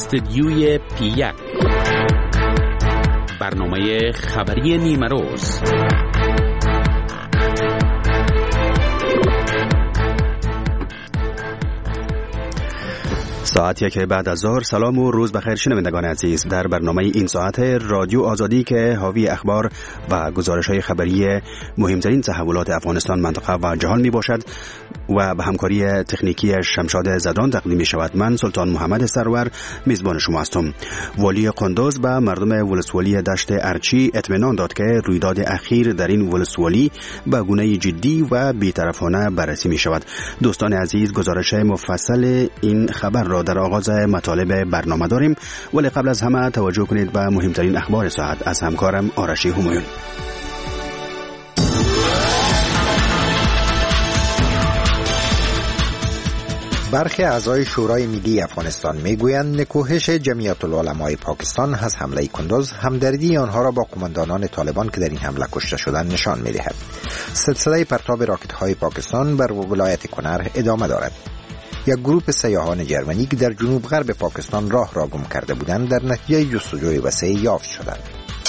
استدیوی P1 برنامه خبری نیمروز. ساعتی که بعد از ظهر. سلام و روز بخیر شنوندگان عزیز. در برنامه این ساعت رادیو آزادی که حاوی اخبار و گزارش‌های خبری مهمترین تحولات افغانستان، منطقه و جهان می باشد و به همکاری تکنیکی شمشاد زدان تقدیم می شود. من سلطان محمد سرور میزبان شما هستم. والی قندوز به مردم ولسوالی دشت ارچی اطمینان داد که رویداد اخیر در این ولسوالی به گونه جدی و بی‌طرفانه بررسی می شود. دوستان عزیز، گزارش مفصل این خبر را در آغاز مطالب برنامه داریم، ولی قبل از همه توجه کنید به مهمترین اخبار ساعت از همکارم آرشی همایون. برخی اعضای شورای ملی افغانستان میگویند نکوهش جمعیت العلمای پاکستان از حمله کندوز همدردی آنها را با قماندانان طالبان که در این حمله کشته شدند نشان می‌دهد. سلسله پرتاب راکت‌های پاکستان بر ولایت کنر ادامه دارد. یک گروپ سیاحان جرمنی که در جنوب غرب پاکستان راه را گم کرده بودند در نتیجه جستجوی وسیع یافت شدند.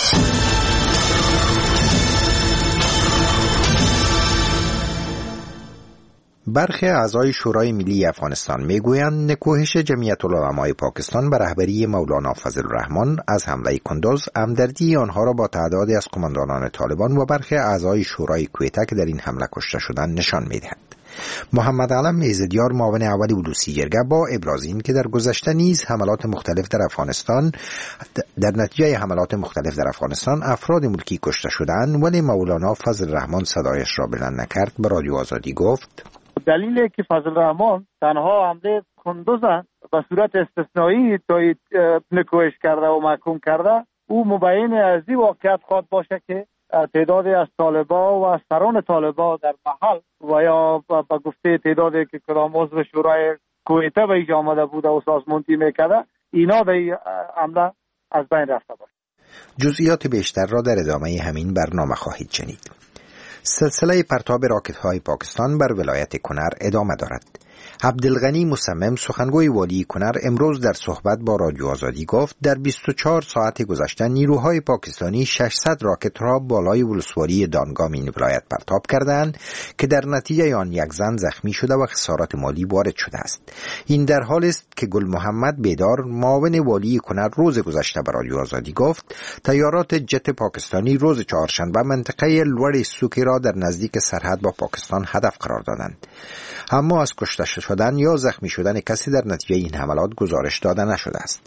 برخی اعضای شورای ملی افغانستان میگویند نکوهش جمعیت العلمای پاکستان به رهبری مولانا فضل الرحمن از حمله کندوز همدردی آنها را با تعدادی از قماندانان طالبان و برخی اعضای شورای کویته که در این حمله کشته شدند نشان می‌دهد. محمد علم میزدیار، معاون اول ولوسی جرگه، با ابراز این که در گذشته نیز حملات مختلف در افغانستان در نتیجه حملات مختلف در افغانستان افراد ملکی کشته شدند، ولی مولانا فضل الرحمن صدایش را بلند نکرد. به رادیو آزادی گفت دلیلی که فضل الرحمن تنها حمله کندوز به صورت استثنایی تا نکوهش کرده و محکوم کرده، او مبین از این واقعیت خواهد باشه که تعدادی از طالبا و سران طالبا در محل و یا به گفته تعدادی که کدام عضو شورای کویته به اینجا آمده بوده و سازماندهی میکرده، اینا در این عمله از بین رفته باشه. جزئیات بیشتر را در ادامه همین برنامه خواهید شنید. سلسله پرتاب راکت‌های پاکستان بر ولایت کنر ادامه دارد. عبدالغنی مصمم، سخنگوی والی کنر، امروز در صحبت با رادیو آزادی گفت در 24 ساعت گذشته نیروهای پاکستانی 600 راکت را بالای ولسوالی دانگام این ولایت پرتاب کردند که در نتیجه آن یک زن زخمی شده و خسارات مالی وارد شده است. این در حال است که گل محمد بیدار، معاون والی کنر، روز گذشته به رادیو آزادی گفت تیارات جت پاکستانی روز چهارشنبه منطقه لوری سوکی را در نزدیک سرحد با پاکستان هدف قرار دادند، اما از کشته شدن یا زخمی شدن کسی در نتیجه این حملات گزارش داده نشده است.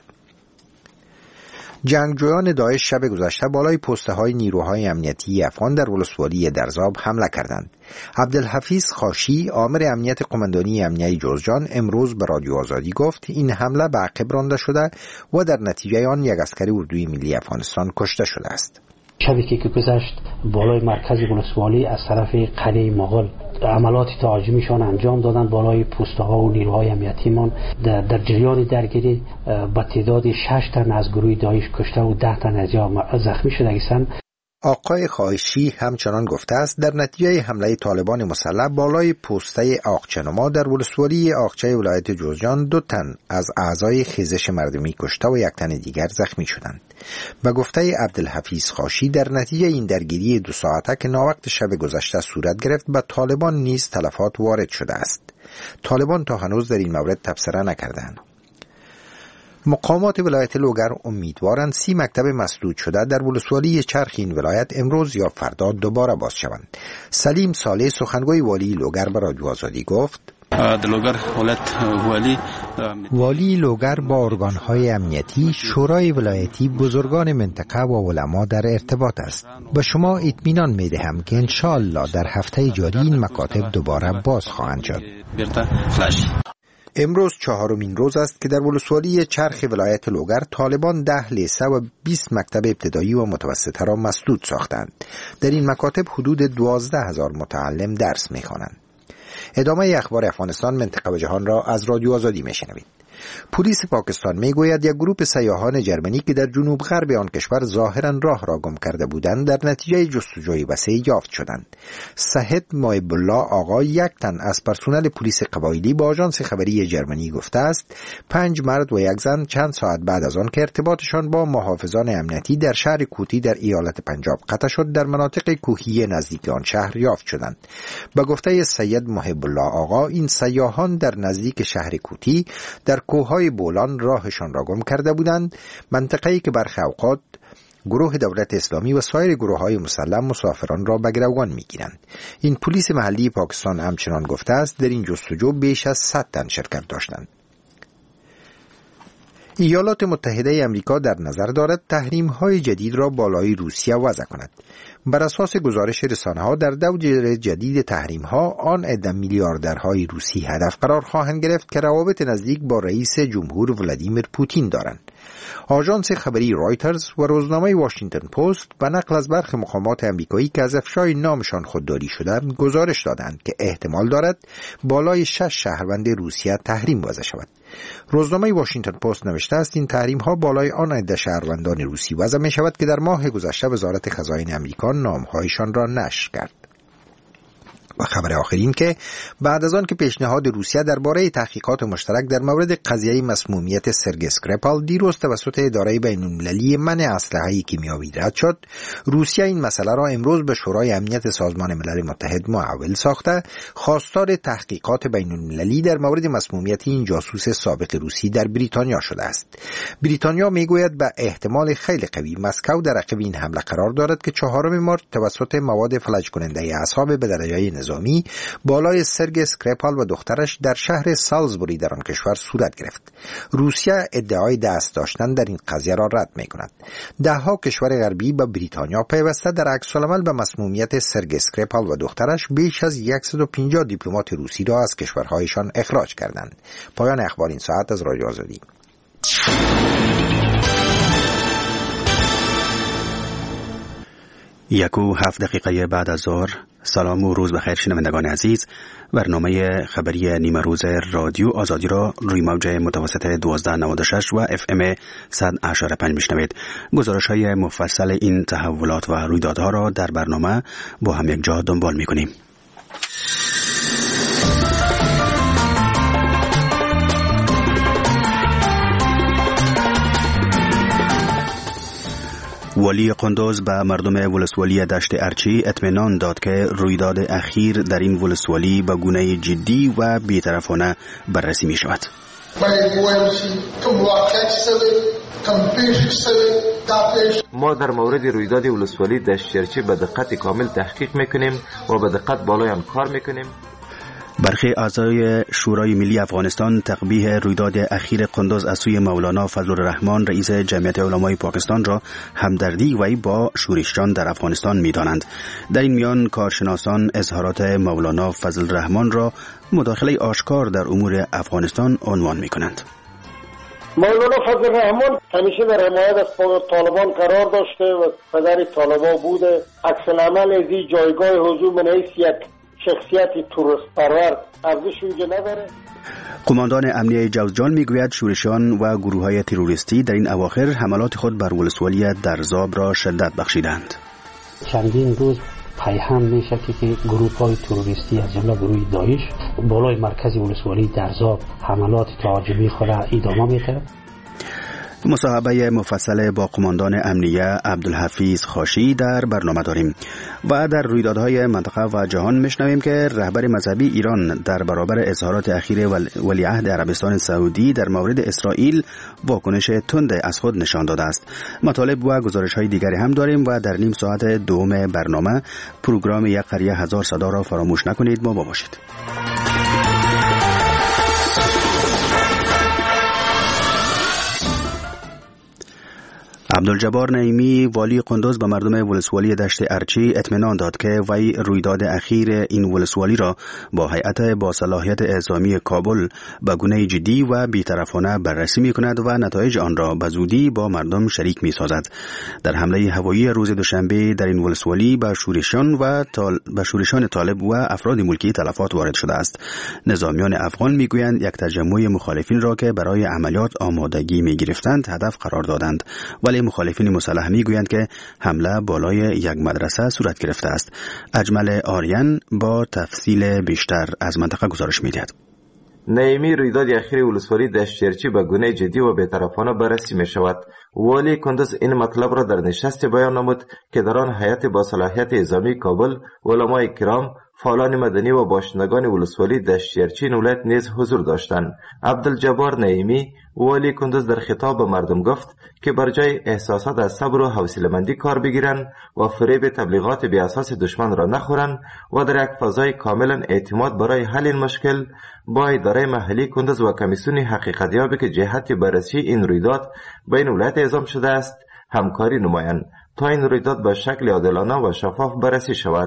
جنگجویان داعش شب گذشته بالای پسته های نیروهای امنیتی افغان در ولسوالی درزاب حمله کردند. عبدالحفیظ خاشی، آمر امنیت قماندانی امنیتی جوزجان، امروز به رادیو آزادی گفت این حمله به عقب رانده شده و در نتیجه آن یک عسکر اردوی ملی افغانستان کشته شده است. شبی که گذشت بالای مرکز ولسوالی از طرف قلعه مغول عملات تهاجمیشان انجام دادن بالای پوسته ها و نیروهای امنیتیمان در جریان درگیری با تعداد 6 تن از گروه داعش کشته و 10 تن از زخمی شده هستند. آقای خایشی همچنان گفته است در نتیجه حمله طالبان مسلح بالای پوسته آقچه‌نما در ولسوالی آقچه ولایت جوزجان 2 تن از اعضای خیزش مردمی کشته و 1 تن دیگر زخمی شدند. به گفته عبدالحفیظ خاشی در نتیجه این درگیری 2 ساعته که ناوقت شب گذشته صورت گرفت به طالبان نیز تلفات وارد شده است. طالبان تا هنوز در این مورد تبصره نکردند. مقامات ولایت لوگر امیدوارند 30 مکتب مسدود شده در ولسوالی چرخ این ولایت امروز یا فردا دوباره باز شوند. سلیم صالح، سخنگوی والی لوگر، به رادیو آزادی گفت والی لوگر با ارگانهای امنیتی، شورای ولایتی، بزرگان منطقه و علما در ارتباط است. به شما اطمینان می‌دهم که انشاءالله در هفته جاری این مکاتب دوباره باز خواهند شد. امروز 4مین روز است که در ولسوالی چرخ ولایت لوگر طالبان 10 لیسه و 20 مکتب ابتدایی و متوسطه را مسدود ساختند. در این مکاتب حدود 12,000 متعلم درس می‌خوانند. ادامه اخبار افغانستان، منطقه و جهان را از رادیو آزادی میشنوید. پلیس پاکستان میگوید یک گروه سیاحان جرمنی که در جنوب غرب آن کشور ظاهرا راه را گم کرده بودند در نتیجه جستجوی وسیع یافت شدند. سهد محب الله آقا، یک تن از پرسنل پلیس قبایلی، با آژانس خبری جرمنی گفته است 5 مرد و یک زن چند ساعت بعد از آن که ارتباطشان با محافظان امنیتی در شهر کوتی در ایالت پنجاب قطع شد در مناطق کوهی نزدیک آن شهر یافت شدند. به گفته سید محب الله آقا، این سیاحان در نزدیک شهر کوتی در کوههای بولان راهشان را گم کرده بودند، منطقه‌ای که برخی اوقات گروه دولت اسلامی و سایر گروه‌های مسلح مسافران را به گروگان می‌گیرند. این پلیس محلی پاکستان همچنان گفته است در این جستجو بیش از 100 تن شرکت داشتند. ایالات متحده آمریکا در نظر دارد تحریم‌های جدید را بالای روسیه وضع کند. بر اساس گزارش رسانه‌ها در دوج جدید تحریم‌ها آن عده میلیاردرهای روسی هدف قرار خواهند گرفت که روابط نزدیک با رئیس جمهور ولادیمیر پوتین دارند. آژانس خبری رایترز و روزنامه واشنگتن پست به نقل از برخی مقامات آمریکایی که از افشای نامشان خودداری شدند گزارش دادند که احتمال دارد بالای 6 شهروند روسیه تحریم وضع شود. روزنامه واشنگتن پست نوشته است این تحریم ها بالای آن عده شهروندان روسی وضع می شود که در ماه گذشته وزارت خزاین آمریکا نامهایشان را نشر کرد. و خبر آخرین که بعد از آن که پیشنهاد روسیه درباره تحقیقات مشترک در مورد قضیه مسمومیت سرگئی اسکریپال دیروز توسط اداره بین‌المللی منع اسلحه کیمیایی رد شد، روسیه این مسئله را امروز به شورای امنیت سازمان ملل متحد محول ساخته خواستار تحقیقات بین‌المللی در مورد مسمومیت این جاسوس سابق روسی در بریتانیا شده است. بریتانیا میگوید به احتمال خیلی قوی مسکو در عقب این حمله قرار دارد که 4 مارس توسط مواد فلج کننده اعصاب به درجه نظامی بالای سرگئی اسکریپال و دخترش در شهر سالزبوری در آن کشور صورت گرفت. روسیه ادعای دست داشتن در این قضیه را رد می کند. دهها کشور غربی به بریتانیا پیوسته در عکس العمل به مسمومیت سرگئی اسکریپال و دخترش بیش از 150 دیپلمات روسی را از کشورهایشان اخراج کردند. پایان اخبار این ساعت از رادیو آزادی. 1:07 بعد از ظهر. سلام و روز بخیر شنوندگان عزیز. برنامه خبری نیمه روز رادیو آزادی را روی موج متوسط 1296 و FM 100.5 میشنوید. گزارش‌های مفصل این تحولات و رویدادها را در برنامه با هم یک جا دنبال می‌کنیم. ولی قندوز به مردم ولسوالی دشت ارچی اطمینان داد که رویداد اخیر در این ولسوالی به گونه جدی و بی‌طرفانه بررسی می شود. ما در مورد رویداد ولسوالی دشت ارچی به دقت کامل تحقیق میکنیم و به دقت بالای آن کار میکنیم. برخی اعضای شورای ملی افغانستان تقبیح رویداد اخیر قندوز از سوی مولانا فضل الرحمن رئیس جمعیت علمای پاکستان را همدردی وی با شورشیان در افغانستان می‌دانند. در این میان کارشناسان اظهارات مولانا فضل الرحمن را مداخله آشکار در امور افغانستان عنوان می‌کنند. مولانا فضل الرحمن همیشه در حمایت از طالبان قرار داشته و پدر طالبان بوده. عکس العمل از این جایگاه حضور من حیث یک شخصیت توریست پرور ارزش اینجا نداره. قماندان امنیه جوزجان میگوید شورشیان و گروه‌های تروریستی در این اواخر حملات خود بر ولسوالی درزاب را شدت بخشیدند. چندین روز پیهم میشه که گروه‌های تروریستی از جمله گروه داعش بالای مرکز ولسوالی درزاب حملات تهاجمی خود را ادامه میده. مصاحبه مفصل با قماندان امنیه عبدالحفیظ خاشی در برنامه داریم و در رویدادهای منطقه و جهان میشنویم که رهبر مذهبی ایران در برابر اظهارات اخیر ولیعهد عربستان سعودی در مورد اسرائیل واکنش تند از خود نشان داده است. مطالب و گزارش‌های دیگری هم داریم و در نیم ساعت دوم برنامه پروگرام یک قریه هزار صدا را فراموش نکنید. با ما باشید. عبدالجبار نعیمی والی قندوز به مردم ولسوالی دشت ارچی اطمینان داد که وی رویداد اخیر این ولسوالی را با هیئت با صلاحیت اعزامی کابل به گونه جدی و بی‌طرفانه بررسی می‌کند و نتایج آن را به زودی با مردم شریک می‌سازد. در حمله هوایی روز دوشنبه در این ولسوالی به شورشان طالب و افراد ملکی تلفات وارد شده است. نظامیان افغان میگویند یک تجمع مخالفین را که برای عملیات آمادگی می‌گرفتند هدف قرار دادند، ولی مخالفین مسلح میگویند که حمله بالای یک مدرسه صورت گرفته است. اجمل آریان با تفصیل بیشتر از منطقه گزارش می‌دهد. نعیمی رویداد اخیر ولسوالی دشتچرچی به گونه جدی و بی‌طرفانه بررسی می شود. والی کندوز این مطلب را در نشست بیان نمود که در آن هیئت با صلاحیت اعزامی کابل، علمای کرام، فعالان مدنی و باشندگان ولسوالی دشتچرچی ولایت نیز حضور داشتند. عبدالجبار نعیمی والی کندوز در خطاب به مردم گفت که بر جای احساسات از صبر و حوصله‌مندی کار بگیرند و فریب تبلیغات بی اساس دشمن را نخورند و در یک فضای کاملا اعتماد برای حل این مشکل با اداره محلی کندوز و کمیسیون حقیقتیابی که جهت بررسی این رویداد بین ولایت اعزام شده است همکاری نمایند تا این رویداد به شکل عادلانه و شفاف بررسی شود.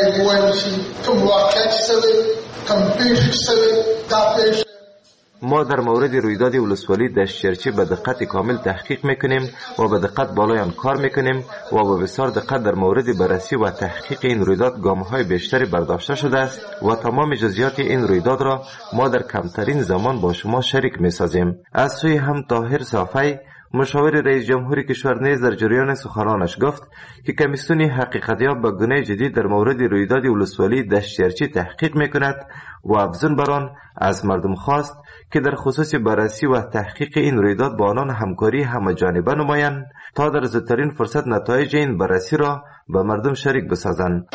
ما در مورد رویداد ولسوالی دشتچرچی به دقت کامل تحقیق میکنیم و به دقت بالای آن کار میکنیم و با بسیار دقت در مورد بررسی و تحقیق این رویداد گام‌های بیشتری برداشته شده است و تمام جزئیات این رویداد را ما در کمترین زمان با شما شریک میسازیم. از سوی هم طاهر صافی مشاور رئیس جمهوری کشور نیز در جریان سخنانش گفت که کمیسیون حقیقتیاب به گونه جدید در مورد رویداد ولسوالی دشتچرچی تحقیق میکند و افزون بر آن از مردم خواست که در خصوص بررسی و تحقیق این رویداد با آنان همکاری همه‌جانبه نمایند تا در زودترین فرصت نتایج این بررسی را به مردم شریک بسازند.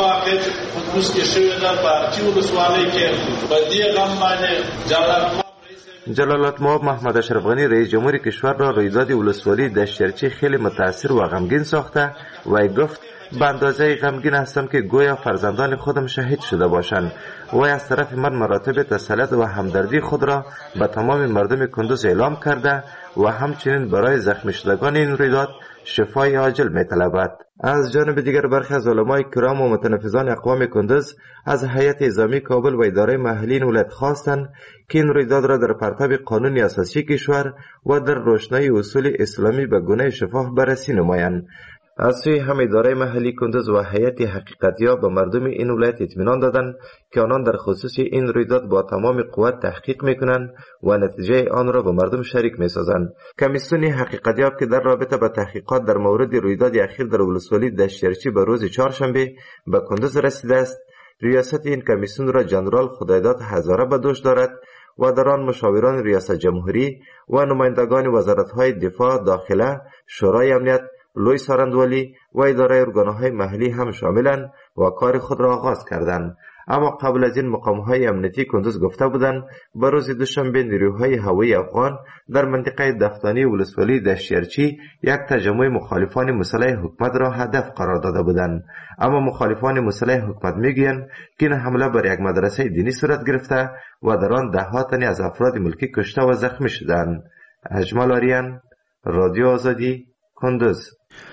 جلالتمآب محمد اشرف غنی رئیس جمهوری کشور را رویداد ولسوالی دشتچرچی خیلی متاثر و غمگین ساخته و گفت به اندازه غمگین هستم که گویا فرزندان خودم شهید شده باشند و از طرف من مراتب تسلیت و همدردی خود را به تمام مردم کندوز اعلام کرده و همچنین برای زخمی شدگان این رویداد شفای عاجل می‌طلبد. از جانب دیگر برخی از علمای کرام و متنفذان اقوام کندوز از هیئت اعزامی کابل و اداره محلی ولایت خواستند که این رویداد را در پرتاب قانون اساسی کشور و در روشنایی اصول اسلامی به گونه شفاف بررسی نمایند. از سوی هم اداره محلی کندوز و هیئت حقیقتیاب به مردم این ولایت اطمینان دادند که آنان در خصوص این رویداد با تمام قوت تحقیق میکنند و نتیجه آن را به مردم شریک میسازند. کمیسیون حقیقتیاب که در رابطه با تحقیقات در مورد رویداد اخیر در ولسوالی دشتچرچی به روز چهارشنبه به کندوز رسیده است، ریاست این کمیسیون را جنرال خدایداد هزاره به دوش دارد و در آن مشاوران ریاست جمهوری و نمایندگان وزارت‌های دفاع، داخله، شورای امنیت، لوی سارندوالی و اداره ارگان‌های محلی هم شاملند و کار خود را آغاز کردند. اما قبل از این مقام‌های امنیتی کندوز گفته بودند به روز دوشنبه نیروهای هوایی افغان در منطقه دفتانی ولسوالی دشتچرچی یک تجمع مخالفان مسلح حکومت را هدف قرار داده بودند. اما مخالفان مسلح حکومت میگویند که این حمله بر یک مدرسه دینی صورت گرفته و در آن ده‌ها تن از افراد ملکی کشته و زخمی شدند. اجمل آریان، رادیو آزادی، کندوز.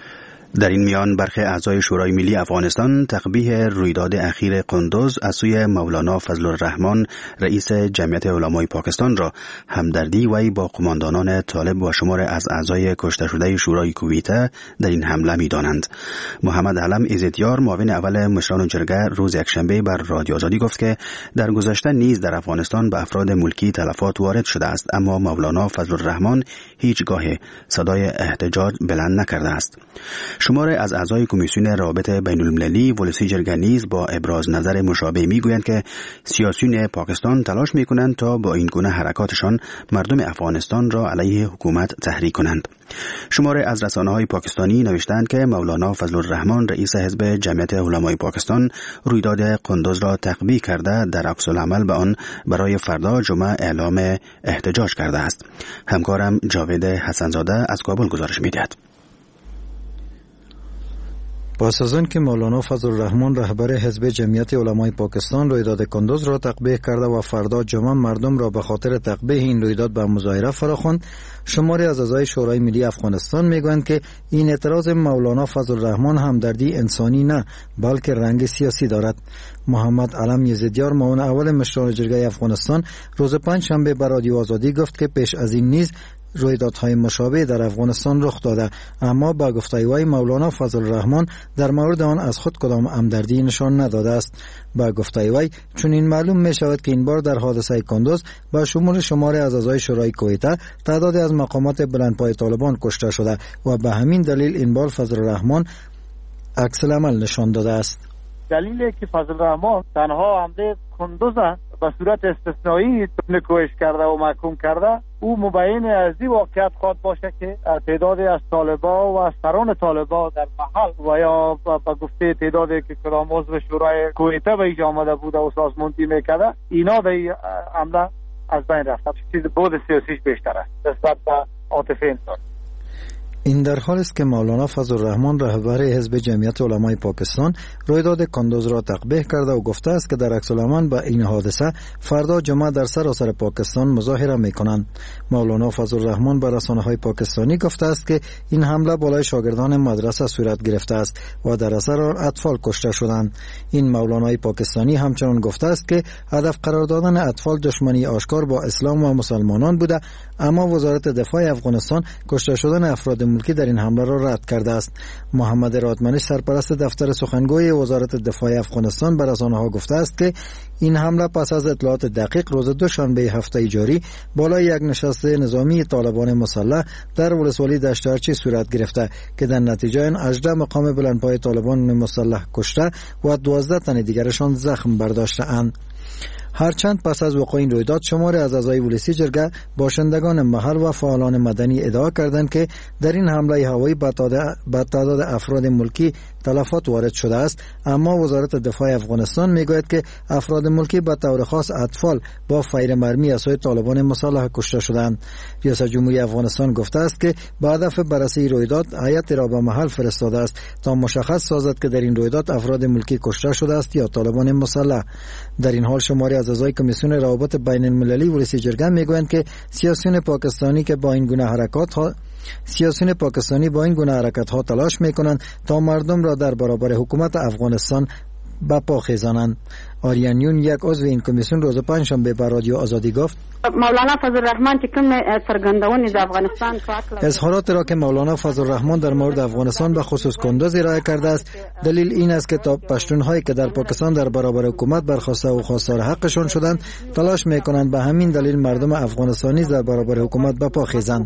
در این میان برخی اعضای شورای ملی افغانستان تقبیح رویداد اخیر قندوز از سوی مولانا فضل الرحمن رئیس جمعیت علمای پاکستان را همدردی وی با قماندانان طالب و شمار از اعضای کشته شده شورای کویته در این حمله می‌دانند. محمد علم عزتیار معاون اول مشران جرگه روز یکشنبه بر رادیو آزادی گفت که در گذشته نیز در افغانستان به افراد ملکی تلفات وارد شده است، اما مولانا فضل الرحمن هیچگاه صدای احتجاج بلند نکرده است. شمار از اعضای کمیسیون روابط بین المللی ولسی جرگه نیز با ابراز نظر مشابه میگویند که سیاسیون پاکستان تلاش میکنند تا با این گونه حرکاتشان مردم افغانستان را علیه حکومت تحریک کنند. شمار از رسانه‌های پاکستانی نوشتند که مولانا فضل الرحمن رئیس حزب جمعیت علمای پاکستان رویداد قندوز را تقبیح کرده در عکس العمل به آن برای فردا جمعه اعلام احتجاج کرده است. همکارم جاوید حسنزاده از کابل گزارش می‌دهد. پس از آن که مولانا فضل الرحمن رهبر حزب جمعیت علمای پاکستان رویداد کندوز را تقبیح کرده و فردا جمع مردم را به خاطر تقبیح این رویداد به مظاهره فراخواند، شماری از اعضای شورای ملی افغانستان میگویند که این اعتراض مولانا فضل الرحمن همدردی انسانی نه بلکه رنگ سیاسی دارد. محمد علم یزدیار معاون اول مشران جرگه افغانستان روز پنجشنبه به رادیو آزادی گفت که پیش از این نیز رویدادهای مشابه در افغانستان رخ داده، اما با گفته وی مولانا فضل الرحمن در مورد آن از خود کدام همدردی نشان نداده است. با گفته وی چون این معلوم می شود که این بار در حادثه کندوز با شمول شماری از اعضای شورای کویته تعدادی از مقامات بلندپای طالبان کشته شده و به همین دلیل این بار فضل الرحمن عکس العمل نشان داده است. دلیلی که فضل الرحمن تنها حمله کندوز به صورت استثنایی نکوهش کرده و محکوم کرده، او مبین از این واقعیت خواهد باشه که تعدادی از طالبا و سران طالبا در محل و یا به گفته تعدادی که کدام عضو شورای کویته به اینجا آمده بوده و سازماندهی میکرده، اینا در این حمله از بین رفته. چیز بود سیاسیش بیشتر است نسبت به عاطفه انسان. این در حال است که مولانا فضل الرحمن رهبر حزب جمعیت علمای پاکستان رویداد کندوز را تقبیح کرده و گفته است که در عکس العمل به این حادثه فردا جمعه در سراسر پاکستان مظاهره میکنند. مولانا فضل الرحمن به رسانه‌های پاکستانی گفته است که این حمله بالای شاگردان مدرسه صورت گرفته است و در اثر آن اطفال کشته شدند. این مولانای پاکستانی همچنان گفته است که هدف قرار دادن اطفال دشمنی آشکار با اسلام و مسلمانان بوده، اما وزارت دفاع افغانستان کشته شدن افراد ملکی در این حمله را رد کرده است. محمد رادمنش سرپرست دفتر سخنگوی وزارت دفاع افغانستان به رسانه‌ها گفته است که این حمله پس از اطلاعات دقیق روز دوشنبه هفته جاری بالای یک نشست نظامی طالبان مسلح در ولسوالی دشت ارچی صورت گرفته که در نتیجه آن 18 مقام بلندپای طالبان مسلح کشته و 12 تن دیگرشان زخم برداشته‌اند. هرچند پس از وقوع این رویداد شماری از اعضای ولسی جرگه، باشندگان محل و فعالان مدنی ادعا کردند که در این حمله هوایی به تعداد افراد ملکی تلفات وارد شده است، اما وزارت دفاع افغانستان میگوید که افراد ملکی به طور خاص اطفال با فیر مرمی از سوی طالبان مسلح کشته شدند. ریاست جمهوری افغانستان گفته است که با هدف بررسی رویداد هیئت را به محل فرستاده است تا مشخص سازد که در این رویداد افراد ملکی کشته شده است یا طالبان مسلح. در این حال شماری از اعضای کمیسیون روابط بین المللی ولسی جرگه میگویند که سیاسیون پاکستانی با این گونه حرکات ها تلاش میکنند تا مردم را در برابر حکومت افغانستان به پا خیزانند. آریانیون یک عضو این کمیسیون روز پنجشنبه به رادیو آزادی گفت مولانا فضل الرحمن که کوم سرګندونې د افغانستان اظهارات را که مولانا فضل الرحمن در مورد افغانستان به خصوص کندوز ارائه کرده است دلیل این است که تا پشتون‌هایی که در پاکستان در برابر حکومت برخواسته و خواستار حقشان شدند تلاش میکنند به همین دلیل مردم افغانستانی در برابر حکومت به پا خیزند.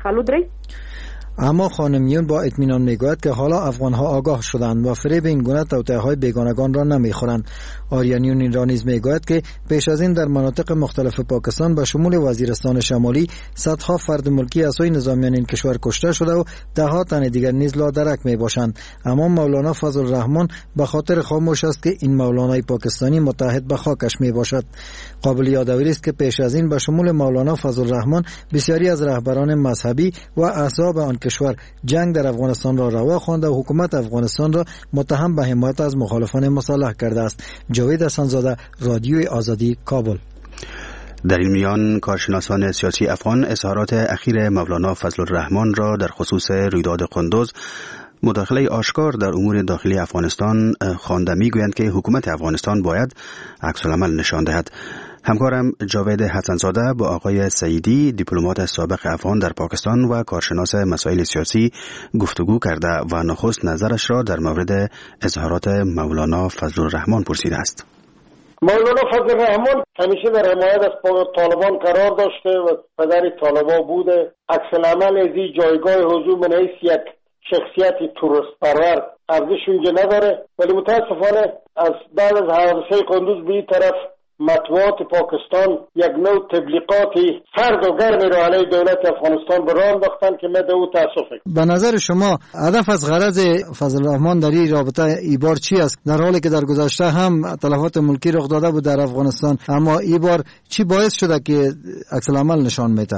اما خانمیون با اطمینان میگوید که حالا افغانها آگاه شدند و فریب این گونه توطئه‌های بیگانگان را نمیخورند. آریانیون این را نیز میگوید که پیش از این در مناطق مختلف پاکستان به شمول وزیرستان شمالی صدها فرد ملکی از سوی نظامیان این کشور کشته شده و ده‌ها تن دیگر نیز لادرک میباشند، اما مولانا فضل الرحمن به خاطر خاموش است که این مولانای پاکستانی متحد به خاکش میباشد. قابل یادآوری است که پیش از این به شمول مولانا فضل الرحمن بسیاری از رهبران مذهبی و احزاب آن کشور جنگ در افغانستان را روا خوانده و حکومت افغانستان را متهم به حمایت از مخالفان مسلح کرده است. جاوید حسن‌زاده، رادیوی آزادی، کابل. در این میان کارشناسان سیاسی افغان اظهارات اخیر مولانا فضل الرحمن را در خصوص رویداد قندوز مداخله آشکار در امور داخلی افغانستان خوانده میگویند که حکومت افغانستان باید عکس العمل نشان دهد. همکارم جاوید حسن‌زاده با آقای سعیدی دیپلمات سابق افغان در پاکستان و کارشناس مسائل سیاسی گفتگو کرده و نخست نظرش را در مورد اظهارات مولانا فضل الرحمن پرسیده است. مولانا فضل الرحمن همیشه در حمایت از طالبان قرار داشته و پدر طالبان بوده. عکس العمل از این جایگاه حضور من حیث یک شخصیت توریست پرور ارزش اونجا نداره، ولی متاسفانه از بعد از حادثه قندوز به این طرف مطبوعات پاکستان یک نوع تبلیغاتی سرد و گرمی را علیه دولت افغانستان به راه انداختند که من به او تأسف می‌کنم. به نظر شما هدف از غرض فضل الرحمن در این رابطه این بار چی است؟ در حالی که در گذشته هم تلفات ملکی رخ داده بود در افغانستان، اما این بار چی باعث شده که عکس العمل نشان میده؟ البته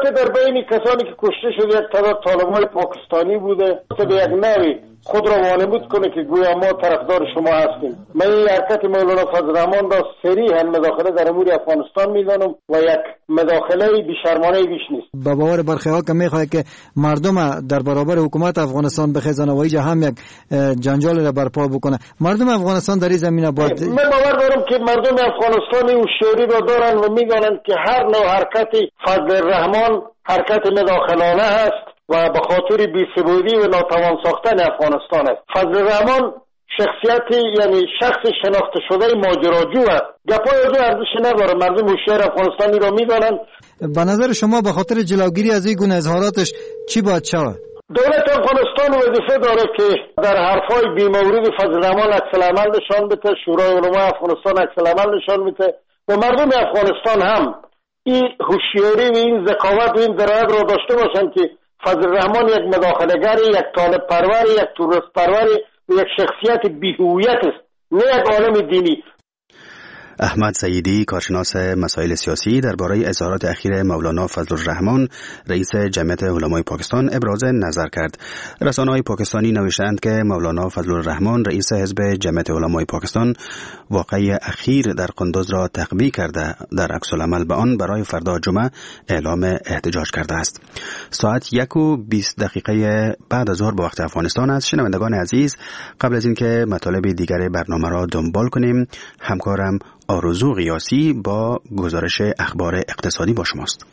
البته در بین کسانی که کشته شد یک تعداد طالبان پاکستانی بوده که به یک نوعی خود را وانمود کنه که گویا ما طرفدار شما هستیم. من این حرکت مولانا فضل الرحمن را صریحا مداخله در امور افغانستان میدانم و یک مداخله بی‌شرمانه بیش نیست. با باور برخی ها که میخواد که مردم در برابر حکومت افغانستان بخیزن و اینجا هم یک جنجال را برپا بکنه. مردم افغانستان در این زمینه باید من باور دارم که مردم افغانستان این شعوری را دارن و میدانند که هر نوع حرکتی فضل الرحمن حرکت مداخلانه است و به خاطر بی‌ثباتی و ناتوان ساختن افغانستان است. فضل الرحمن شخصیتی یعنی شخص شناخته شده ماجراجو است. گپای او ارزش نداره. مردم هوشیار افغانستانی را میدانند. به نظر شما به خاطر جلوگیری از این گونه اظهاراتش چی باید شود؟ دولت افغانستان وظیفه داره که در حرفای بی‌مورد فضل الرحمن عکس العمل نشان بده، شورای علما افغانستان عکس العمل نشان بده و مردم افغانستان هم این هوشیاری و این ذکاوت و این درایت را داشته باشند که فضل الرحمن یک مداخله‌گر، یک طالب پرور، یک توریست پرور و یک شخصیت بی‌هویت است، نه یک عالم دینی. احمد سیدی، کارشناس مسائل سیاسی، درباره اظهارات اخیر مولانا فضل الرحمن رئیس جمعیت علمای پاکستان ابراز نظر کرد. رسانه‌های پاکستانی نوشتند که مولانا فضل الرحمن رئیس حزب جمعیت علمای پاکستان واقعه اخیر در قندوز را تقویه کرده، در عکس العمل به آن برای فردا جمعه اعلام احتجاج کرده است. ساعت 1:20 بعد از ظهر به وقت افغانستان است. شنوندگان عزیز، قبل از اینکه مطالب دیگر برنامه را دنبال کنیم، همکارم آرزو قیاسی با گزارش اخبار اقتصادی با شماست.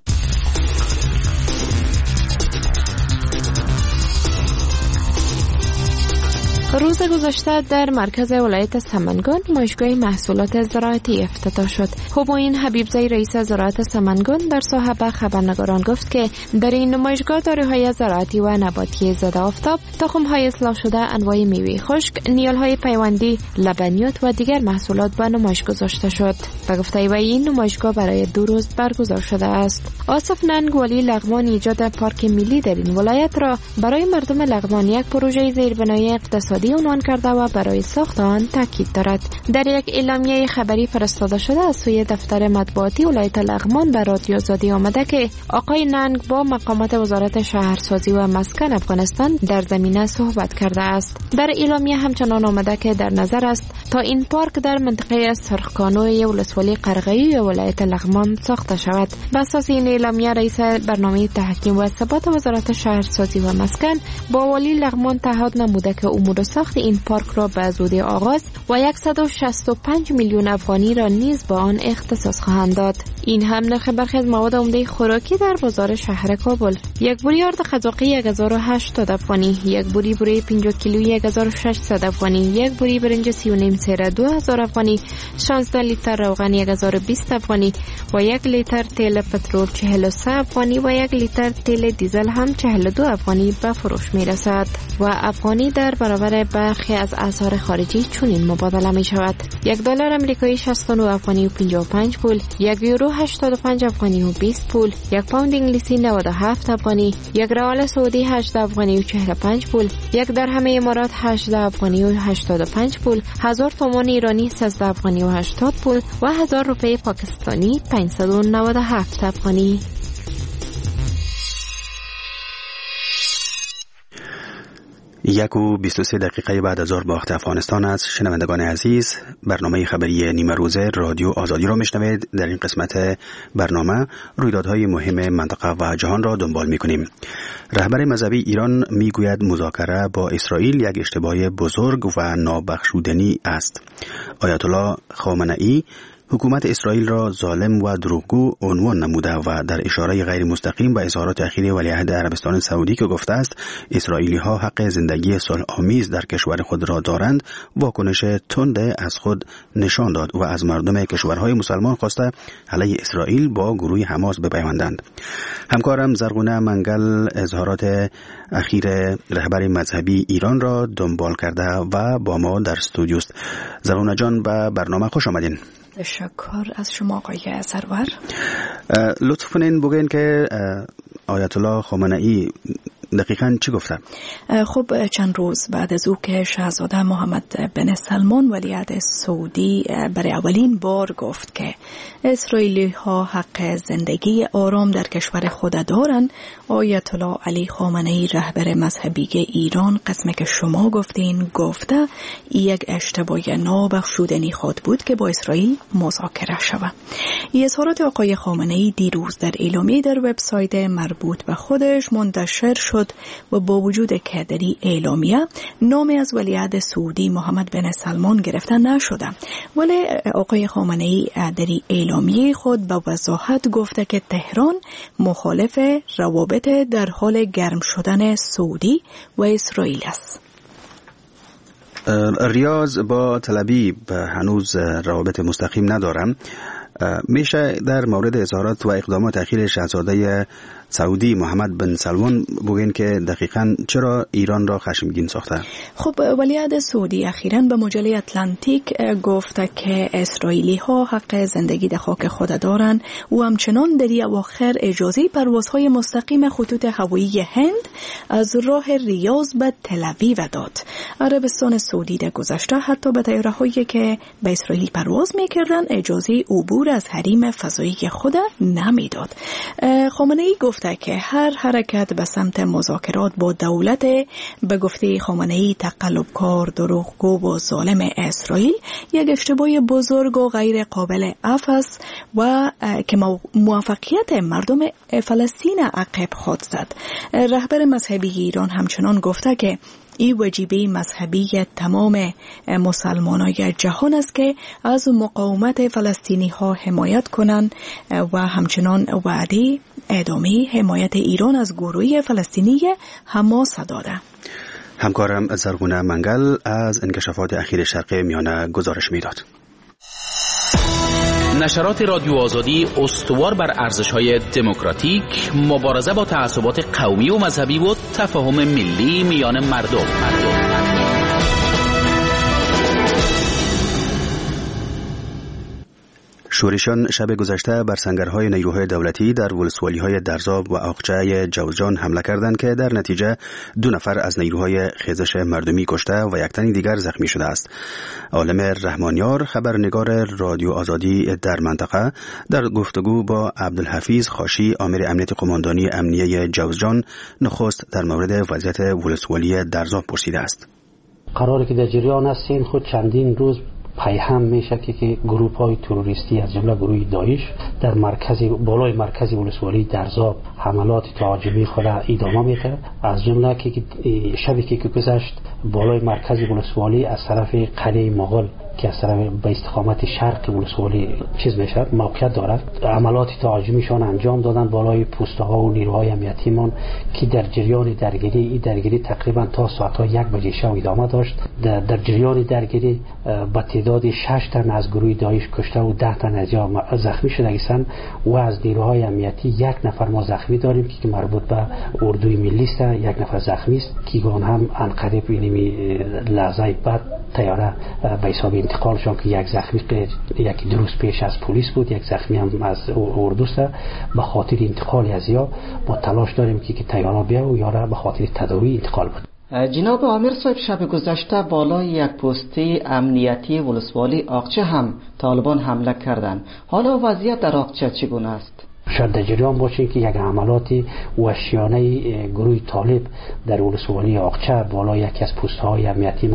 روز گذشته در مرکز ولایت سمنگان نمایشگاه محصولات زراعتی افتتاح شد. همایون حبیبزی رئیس زراعت سمنگان در صاحب خبرنگاران گفت که در این نمایشگاه داروهای زراعتی و نباتی ضد آفتاب، تخم‌های اصلاح شده، انواع میوه خشک، نیال‌های پیوندی، لبنیات و دیگر محصولات به نمایش گذاشته شد. به گفته وی این نمایشگاه برای 2 روز برگزار شده است. آصف ننگ ولی لغمان ایجاد پارک ملی در این ولایت را برای مردم لغمان یک پروژه زیربنایی اقتصادی عنوان کرده و برای ساخت آن تاکید دارد. در یک اعلامیه خبری فرستاده شده از سوی دفتر مطبوعاتی ولایت لغمان به رادیو آزادی آمده که آقای ننگ با مقامات وزارت شهرسازی و مسکن افغانستان در زمینه صحبت کرده است. در اعلامیه همچنان آمده که در نظر است تا این پارک در منطقه سرخکانوی ولسوالی قرغه‌ای ولایت لغمان ساخته شود. بر اساس این اعلامیه رئیس برنامه تحکیم و ثبات وزارت شهرسازی و مسکن با والی لغمان تعهد نموده که امور ساخت این پارک را به زودی آغاز و 165 میلیون افغانی را نیز با آن اختصاص خواهند داد. این هم نرخ برخی از مواد عمده خوراکی در بازار شهر کابل: یک بوری آرد قزاقی 1080 افغانی، یک بوری 50 کیلویی 1600 افغانی، یک بوری برنج 39 سیره 2000 افغانی، 16 لیتر روغن 1020 افغانی و 1 لیتر تیل پترول 43 افغانی و 1 لیتر تیل دیزل هم 42 افغانی به فروش می رسد و افغانی در برابر برخی از اسعار خارجی چنین مبادله می شود: $1 آمریکایی 69 افغانی و 55 پول، 1 یورو 85 افغانی و 20 پول، 1 پوند انگلیسی 97 افغانی، 1 ریال سعودی 18 افغانی و 45 پول، 1 درهم امارات 18 افغانی و 85 پول، 1000 تومان ایرانی 13 افغانی و 80 پول و 1000 روپیه پاکستانی 597 افغانی. 1:23 بعد از ظهر به وقت افغانستان است. شنوندگان عزیز، برنامه خبری نیمه روزه رادیو آزادی را میشنوید. در این قسمت برنامه رویدادهای مهم منطقه و جهان را دنبال میکنیم. رهبر مذهبی ایران میگوید مذاکره با اسرائیل یک اشتباه بزرگ و نابخشودنی است. آیت الله خامنه‌ای حکومت اسرائیل را ظالم و دروغگو عنوان نموده و در اشاره غیر مستقیم به اظهارات اخیر ولیعهد عربستان سعودی که گفته است اسرائیلی ها حق زندگی صلح آمیز در کشور خود را دارند، واکنش تند از خود نشان داد و از مردم کشورهای مسلمان خواسته علیه اسرائیل با گروه حماس بپیوندند. همکارم زرغونه منگل اظهارات اخیر رهبر مذهبی ایران را دنبال کرده و با ما در استودیو است. زرغونه جان، به برنامه خوش آمدین. تشکر از شما آقای سرور. لطف کنین بگین که آیت الله خامنه‌ای دقیقاً چی گفته؟ خب چند روز بعد از او که شاهزاده محمد بن سلمان ولیعهد سعودی برای اولین بار گفت که اسرائیلی ها حق زندگی آرام در کشور خود دارند، آیت الله علی خامنه‌ای رهبر مذهبی ایران قسمی که شما گفتین گفته یک اشتباه نابخشودنی خود بود که با اسرائیل مذاکره شود. این اظهارات آقای خامنه‌ای دیروز در اعلامیه در وبسایت مربوط به خودش منتشر شد و با وجود که در این اعلامیه نامی از ولیعهد سعودی محمد بن سلمان گرفته نشده، ولی آقای خامنه‌ای در این اعلامیه خود به وضاحت گفته که تهران مخالف روابط در حال گرم شدن سعودی و اسرائیل است. ریاض با تل ابیب هنوز روابط مستقیم ندارم. میشه در مورد اظهارات و اقدامات اخیر شاهزاده سعودی محمد بن سلمان بگین که دقیقاً چرا ایران را خشمگین ساخته؟ خب ولیعهد سعودی اخیراً به مجله اتلانتیک گفته که اسرائیلی ها حق زندگی در خاک خود دارند و همچنان در اواخر اجازه پروازهای مستقیم خطوط هوایی هند از راه ریاض به تل ابیب داد. عربستان سعودی در گذشته حتی به طیاره‌هایی که به اسرائیل پرواز می‌کردند اجازه عبور از حریم فضایی خود نمیداد. خامنه‌ای گفته که هر حرکت به سمت مذاکرات با دولت به گفته خامنه‌ای تقلبکار، دروغگو و ظالم اسرائیل یک اشتباه بزرگ و غیر قابل عفو است و که موفقیت مردم فلسطین عقب خود زد. رهبر مذهبی ایران همچنان گفته که این واجبه مذهبی تمام مسلمانای جهان است که از مقاومت فلسطینی ها حمایت کنند و همچنان وعده ادامه حمایت ایران از گروه فلسطینی حماس داده. همکارم زرغونه منگل از انکشافات اخیر شرق میانه گزارش میداد. نشرات رادیو آزادی استوار بر ارزش‌های دموکراتیک، مبارزه با تعصبات قومی و مذهبی و تفاهم ملی میان مردم. شورشان شب گذشته بر سنگرهای نیروهای دولتی در ولسوالی‌های درزاب و آقچه جوزجان حمله کردند که در نتیجه 2 نفر از نیروهای خیزش مردمی کشته و 1 تن دیگر زخمی شده است. عالم رحمانیار خبرنگار رادیو آزادی در منطقه در گفتگو با عبدالحفیظ خاشی آمر امنیت قماندانی امنیه جوزجان نخست در مورد وضعیت ولسوالی درزاب پرسیده است. قراری که در جریان هستین خود چندین روز پیهم میشه که گروه های تروریستی از جمله گروه داعش در بالای مرکز ولسوالی درزاب حملات تهاجمی خود ادامه میده. از جمله که شبی که گذشت بالای مرکز ولسوالی از طرف قلعه مغول که از طرف به استقامت شرق ولسوالی موقعیت دارد، عملات تهاجمیشان انجام دادن بالای پوسته ها و نیروهای امنیتیمان که در جریان درگیری تقریبا تا ساعت 1 بجه شب ادامه داشت. در جریان درگیری با تعداد 6 تن از گروه داعش کشته و 10 تن از زخمی شده هستند و از نیروهای امنیتی 1 نفر ما زخمی داریم که مربوط به اردوی ملی است. 1 نفر زخمی است که اون هم انقریب لحظه بعد طیاره به حساب انتقالشان که 1 زخمی یکی 2 روز پیش از پلیس بود، 1 زخمی هم از اردو است. به خاطر انتقال از یا ما تلاش داریم که طیاره بیا و یا به خاطر تداوی انتقال بود. جناب آمر صاحب، شب گذشته بالای یک پسته امنیتی ولسوالی آقچه هم طالبان حمله کردند. حالا وضعیت در آقچه چگونه است؟ شاید در جریان باشین که یک عملاتی وحشیانه گروه طالب در ولسوالی آقچه بالای یکی از پست‌های امنیتی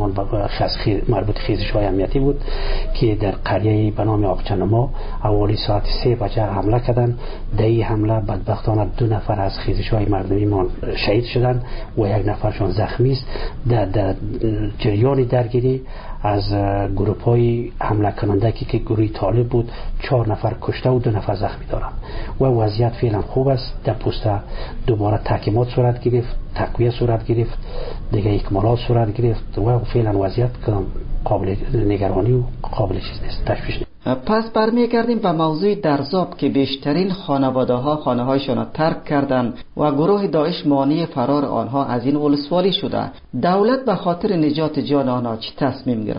مربوط خیزش‌های امنیتی بود که در قریه به نام آقچه نما حوالی ساعت 3 بجه حمله کردند. در این حمله بدبختانه 2 نفر از خیزش‌های مردمی ما شهید شدند و 1 نفرشان زخمی است. در جریان درگیری از گروه‌های حمله کننده که گروه طالب بود 4 نفر کشته و 2 نفر زخمی دارند و وضعیت فعلا خوب است. در پست دوباره تحکیمات صورت گرفت، تقویه صورت گرفت، دیگه اکمالات صورت گرفت و فعلا وضعیت قابل نگرانی و قابل چیز نیست، تشویش نیست. پس برمیگردیم به موضوع درزاب که بیشترین خانواده‌ها خانه‌هایشان را ترک کردند و گروه داعش مانع فرار آنها از این ولسوالی شده. دولت به خاطر نجات جان آنها چه تصمیم گرفته؟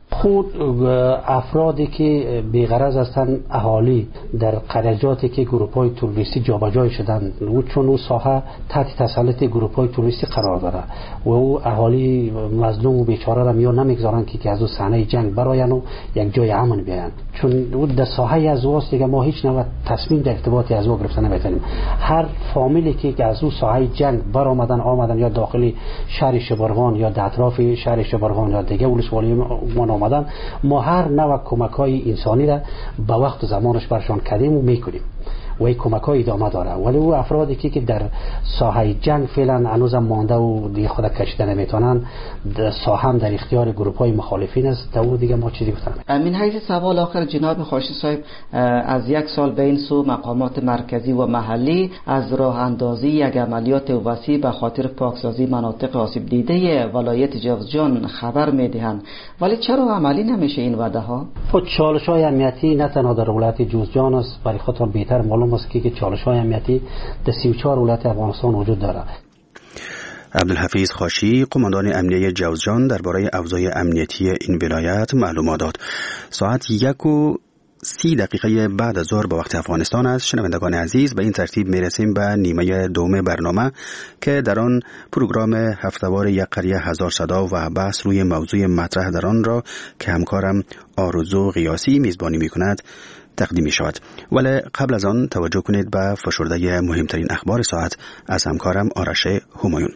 خود افرادی که بی‌غرض هستند، اهالی در قریاتی که گروه‌های تروریستی جابجا شدن، چون اون ساحه تحت تسلط گروه‌های تروریستی قرار داره و او اهالی مظلوم و بیچاره را میان نمیگذارن که از اون صحنه جنگ براین و یک جای امن بیاین، چون اون در ساحه از واست دیگه ما هیچ نوع تصمیم در ارتباطی از او گرفتن نمیتونیم. هر فامیلی که از اون ساحه جنگ بر آمدن یا داخل شهر شبرغان یا در اطراف شهر شبرغان یا دیگه ولسوالی ما ما هر نوع کمک‌های انسانی را به وقت و زمانش برشان کردیم و میکنیم و این کمک‌های ادامه داره. ولی او افرادی که در ساحه جنگ فعلا هنوزم مانده و دیگه خود کشیده نمیتونن، ساحه هم در اختیار گروه‌های مخالفین است، او دیگه ما چیزی گفتم. من حیث سوال آخر جناب خاشی صاحب، از یک سال به این سو مقامات مرکزی و محلی از راه اندازی یک عملیات وسیع به خاطر پاکسازی مناطق آسیب دیده ولایت جوزجان خبر میدهند، ولی چرا عملی نمیشه این وعده ها؟ چالش‌های امنیتی نه تنها در ولایت جوزجان است، برای خودتان بهتر معلوم است که چالش‌های امنیتی در 34 ولایت افغانستان وجود دارد. عبدالحفیظ خاشی، قماندان امنیه جوزجان، درباره اوضاع امنیتی این ولایت معلومات داد. ساعت 1:30 بعد از ظهر به وقت افغانستان است. شنوندگان عزیز، به این ترتیب میرسیم به نیمه دوم برنامه که در آن پروگرام هفتهوار یک قریه هزار صدا و بحث روی موضوع مطرح در آن را که همکارم آرزو قیاسی میزبانی میکند تقدیم می شود. ولی قبل از آن توجه کنید به فشرده مهمترین اخبار ساعت از همکارم آرش همایون.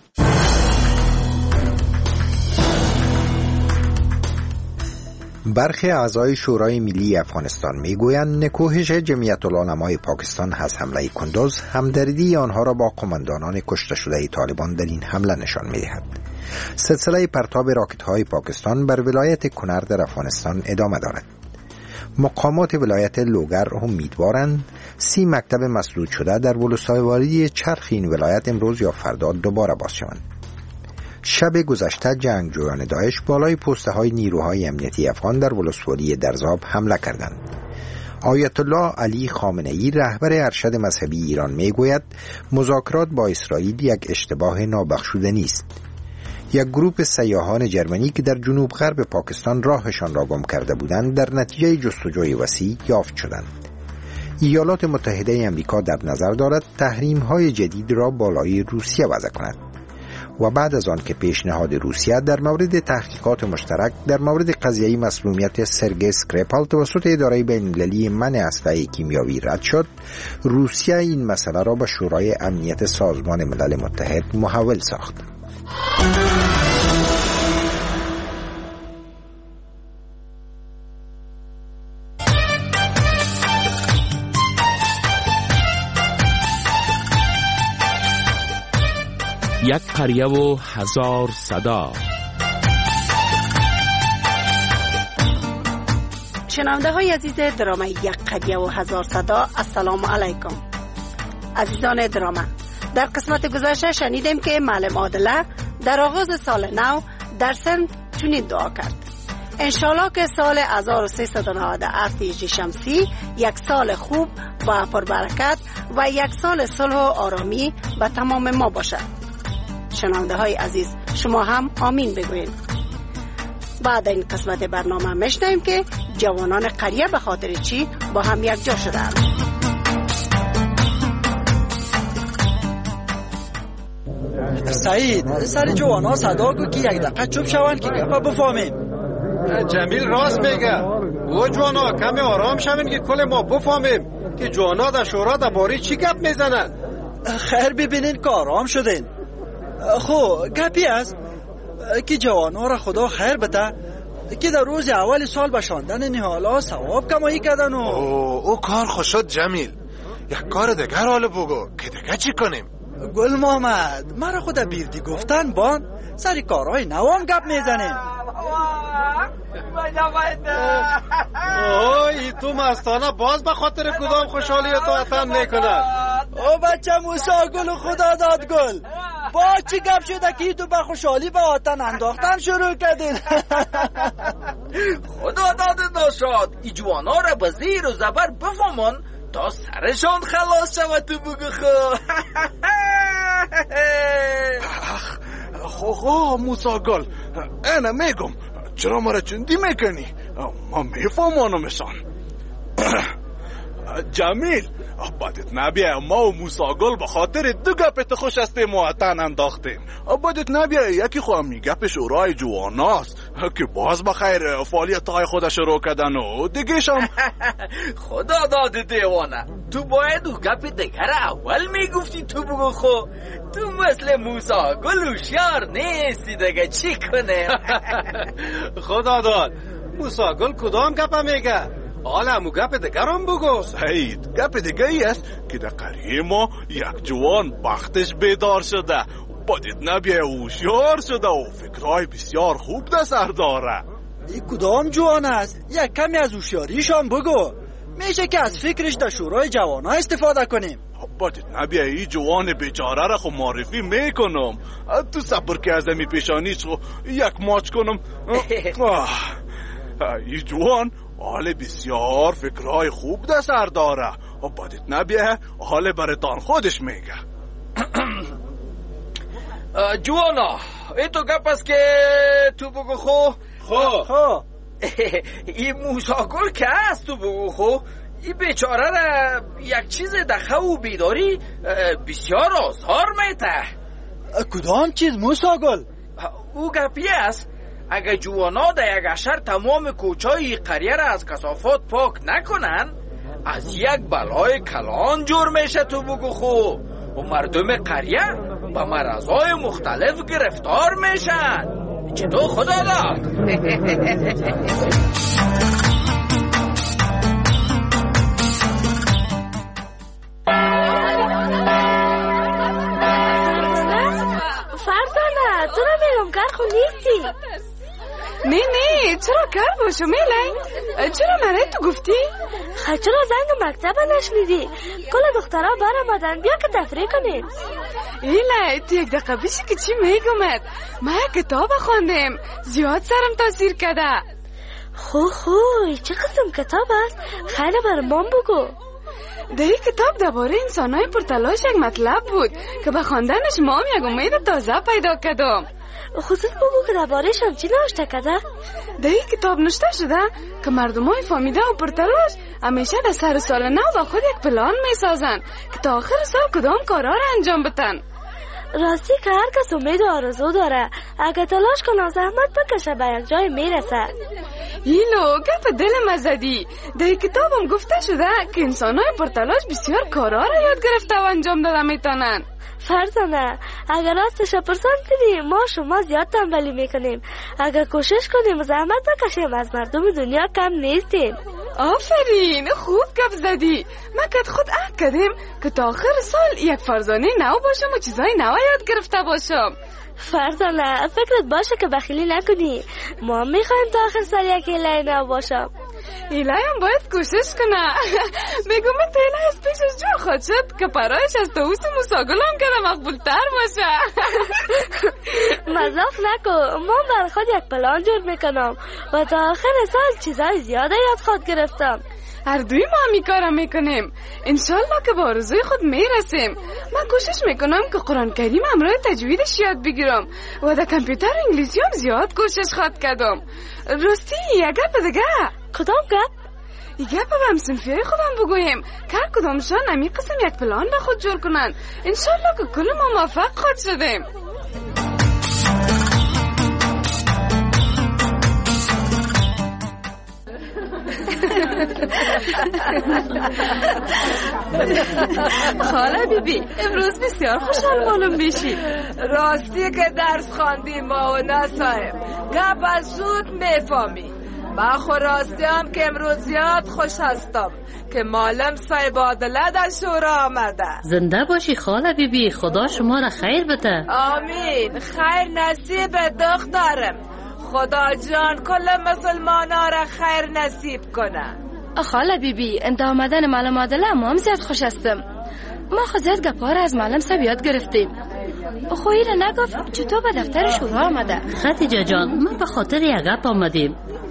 برخی اعضای شورای ملی افغانستان میگویند نکوهش جمعیت العلمای پاکستان از حمله کندوز همدردی آنها را با قماندانان کشته شده طالبان در این حمله نشان می‌دهد. سلسله پرتاب راکت‌های پاکستان بر ولایت کنر در افغانستان ادامه دارد. مقامات ولایت لوگر امیدوارند 30 مکتب مسدود شده در ولسوالی چرخ این ولایت امروز یا فردا دوباره باز شوند. شب گذشته جنگجویان داعش بالای پسته های نیروهای امنیتی افغان در ولسوالی درزاب حمله کردند. آیت الله علی خامنه‌ای رهبر ارشد مذهبی ایران میگوید مذاکرات با اسرائیل یک اشتباه نابخشودنی است. یک گروه سیاحان جرمنی که در جنوب غرب پاکستان راهشان را گم کرده بودند در نتیجه جستجوی وسیع یافت شدند. ایالات متحده آمریکا در نظر دارد تحریم‌های جدید را بالای روسیه وضع کند و بعد از آن که پیشنهاد روسیه در مورد تحقیقات مشترک در مورد قضیه مسمومیت سرگئی اسکریپال توسط اداره بین‌المللی منع اسلحه کیمیاوی رد شد، روسیه این مسئله را به شورای امنیت سازمان ملل متحد محول ساخت. یک قریه و هزار صدا. شنونده های عزیز درامه یک قریه و هزار صدا، السلام علیکم. عزیزان درامه، در قسمت گذشته شنیدیم که معلم عادله در آغاز سال نو در سند چنین دعا کرد: انشالله که سال 1397 هجری شمسی یک سال خوب و پربرکت و یک سال صلح و آرامی به تمام ما باشد. شنونده های عزیز، شما هم آمین بگوین. بعد این قسمت برنامه میشنویم که جوانان قریه به خاطر چی با هم یک جا شدند. سعید، سر جوانا صدا گو که یک دقیقه چوب شوند که گپا بفهمیم. جمیل راست میگه. او جوانا کمی آرام شوین که کل ما بفهمیم که جوانا در شورا درباره چی گپ میزنن. خیر ببینین که آرام شدین. خب گپی است که جوانا را خدا خیر بده که در روز اول سال به شاندن نهالا ثواب کمایی کردن و او کار خوش شد جمیل. یک کار دیگر حال بگو که دیگه چی کنیم؟ گل محمد، مرا خود بیردی گفتن بان سری کارهای نوام گپ میزنیم. اوه تو مستانه باز به خاطر کدام خوشحالی تو وطن میکنن؟ او بچه موسی گل خدا داد گل، با چی گپ شده که تو به خوشحالی به وطن انداختن شروع کردین؟ خدا داد ناشاد ای جوانا را به زیر و زبر بفهمون تا سرشان خلاص شود. تو بگو خو موسی گل، انا میگم چرا مرا چندی میکنی؟ ما میفهمانمشان. جمیل بدت نبیه، ما و موساگل به خاطر دو گپت خوش هستیم و تن انداختیم. بدت نبیه یکی خواهم میگپ شورای جواناست که باز بخیر فعالیت های خودش شروع کردن و دیگهشم. خدا داده دیوانه، تو باید و گپ دیگر اول میگفتی تو بگو خو. تو مثل موساگل هوشیار نیستی دیگه چی کنه؟ خدا داد موساگل کدام گپ میگه؟ حالا مو گپ دیگرم بگو. سعید گپ دیگری است که در قریه ما یک جوان بختش بیدار شده، بدت نبیه هوشیار شده و فکرهای بسیار خوب در سر داره. این کدام جوان است؟ یک کمی از هوشیاریشان بگو. میشه که از فکرش در شورای جوانا استفاده کنیم. بدت نبیه این جوان بیچاره را خو معرفی میکنم. تو صبر که از می پیشانیش خو یک ماچ کنم. این جوان حال بسیار فکرهای خوب در سر داره و بدت نبیه حال برتان خودش میگه. جوانا این تو گپ است که تو بگو خو. این موساگل که هست تو بگو خو، این بیچاره را یک چیز دخه و بیداری بسیار آزار میته. کدام چیز موساگل؟ او گپی است اگر جوانا در یک اشر تمام کوچای قریه را از کثافات پاک نکنن، از یک بلای کلان جور میشه تو بگو خو و مردم قریه به مرضای مختلف گرفتار میشن. چطور خدا داد؟ فرزانه تو نمیرم کار خود نیستی. نه چرا کار باشو میلای؟ چرا مرای تو گفتی؟ چرا زنگ مکتب نشنیدی؟ کل دخترها برآمدن، بیا که تفریح کنیم. ایلای تو یک دقیقه بیشی که چی میگمد؟ ما یک کتاب خواندم، زیاد سرم تاثیر کرده. خوی چه قسم کتاب است؟ خیلی برام بگو. در این کتاب درباره انسانای پرتلاش یک مطلب بود که به خواندنش ما هم یک امید تازه پیدا کردم. خصوص بگو که درباره‌شان چی نوشته کرده؟ در این کتاب نوشته شده که مردمای فامیده و پرتلاش همیشه در سر سال نو با خود یک پلان میسازن که تا آخر سال کدام کارا را انجام بدن. راستی که هر کس امید و آرزو داره، اگه تلاش کنه زحمت بکشه به یک جای میرسه. ایلو گپ دل مزدی. در کتابم گفته شده که انسانای پرتلاش بسیار کارا را یاد گرفته و انجام داده میتونن. فرزانه اگر راستش پرسان کنیم ما شما زیاد تنبلی میکنیم. اگر کوشش کنیم و زحمت بکشیم از مردم دنیا کم نیستیم. آفرین خوب گپ زدی. ما که خود عهد کردیم که تا آخر سال یک فرزانه نو باشم و چیزای نو یاد گرفته باشم. فرزانه فکرت باشه که بخیلی نکنی. ما میخوایم تا آخر سال یک ایله نو باشم. ایله هم باید کوشش کنه. بگو من تا ایله از پیشش جور خود شد که پرایش از توس موساگل هم کنه مقبول تر باشه. مذاق نکن. ما بر خود یک پلان جور میکنم و تا آخر سال چیزای زیاده یاد خود گرفتم. هر دوی ما همی کارم میکنیم. انشالله که با آرزوی خود میرسیم. من کوشش میکنم که قرآن کریم همراه تجویدش یاد بگیرم و در کامپیوتر انگلیسی هم زیاد کوشش خود کردم. راستی یک گپ دیگه. کدام گپ؟ یک گپ به همسنفیای خودم بگویم که هر کدامشان همی قسم یک پلان به خود جور کنن. انشالله که کل ما موفق خود شدیم. خاله بیبی امروز بسیار خوشحال معلوم میشی. راستی که درس خواندیم ما و نصاحب گپ از زود میفهمی. من خو راستی هم که امروز زیاد خوش هستم که معلم صاحب عادله در شورا آمده. زنده باشی خاله بیبی، خدا شما را خیر بده. آمین. خیر نصیب دخترم. خدا جان کل مسلمانا را خیر نصیب کنه. خاله بیبی انت آمدن معلم عادله ما هم زیاد خوش هستم. ما خود زیاد گپا را از معلم صاحب یاد گرفتیم. خویی را نگفت چطور به دفتر شورا آمده. خدیجه جان ما به خاطر یک گپ آمدیم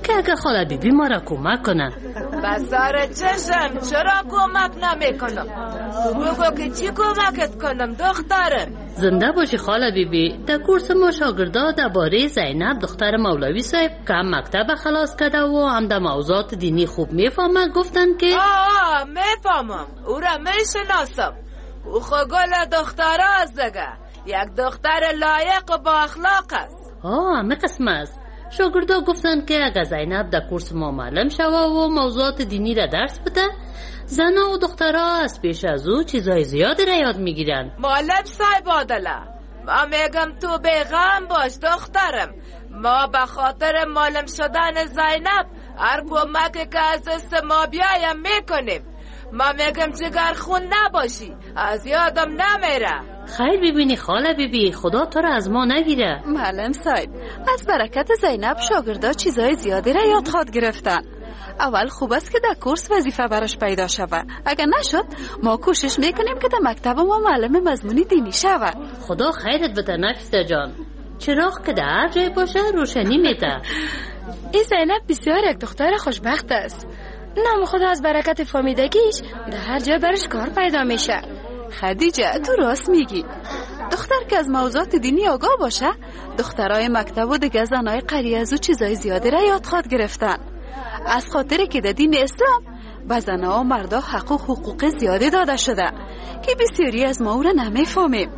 که اگه خاله بیبی ما را کمک کنه. بسار چشم چرا کمک نمیکنم؟ تو بگو که چی کمکت کنم دخترم؟ زنده باشی خاله بیبی. در کورس ما شاگردا درباره زینب دختر مولوی صاحب که هم مکتب خلاص کرده و هم در موضوعات دینی خوب میفهمه گفتن که میفهمم، او را میشناسم. او خگل دختر است دیگه. یک دختر لایق و با اخلاق است. همه قسم است. شاگردا گفتن که اگه زینب در کورس ما معلم شوه و موضوعات دینی را درس بده، زنها و دخترها از پیش از او چیزای زیادی را یاد میگیرن. معلم صاحب عادله، ما میگم تو بیغم باش دخترم. ما به خاطر معلم شدن زینب هر کمکی که از دست ما بیایم میکنیم. ما میگم جگر خون نباشی، از یادم نمیره. خیر ببینی خاله بیبی، خدا تو را از ما نگیره. معلم صاحب، از برکت زینب شاگردا چیزای زیادی را یاد خواد گرفتن. اول خوب است که در کورس وظیفه براش پیدا شود. اگر نشد ما کوشش میکنیم که در مکتب ما معلم مضمون دینی شود. خدا خیرت بده نفیسه جان. چراغ که در هر جای باشه روشنی میده. این زینب بسیار یک دختر خوشبخت است. نام خدا از برکت فامیدگیش در هر جای برش کار پیدا میشه. خدیجه تو راست میگی. دختر که از موضوعات دینی آگاه باشه، دخترای مکتب و دیگه زنای قریه از او چیزای زیادی را یاد خواد گرفتن. از خاطر که در دین اسلام به زنها و مردا حقوق زیادی داده شده که بسیاری از ما او را نمیفهمیم.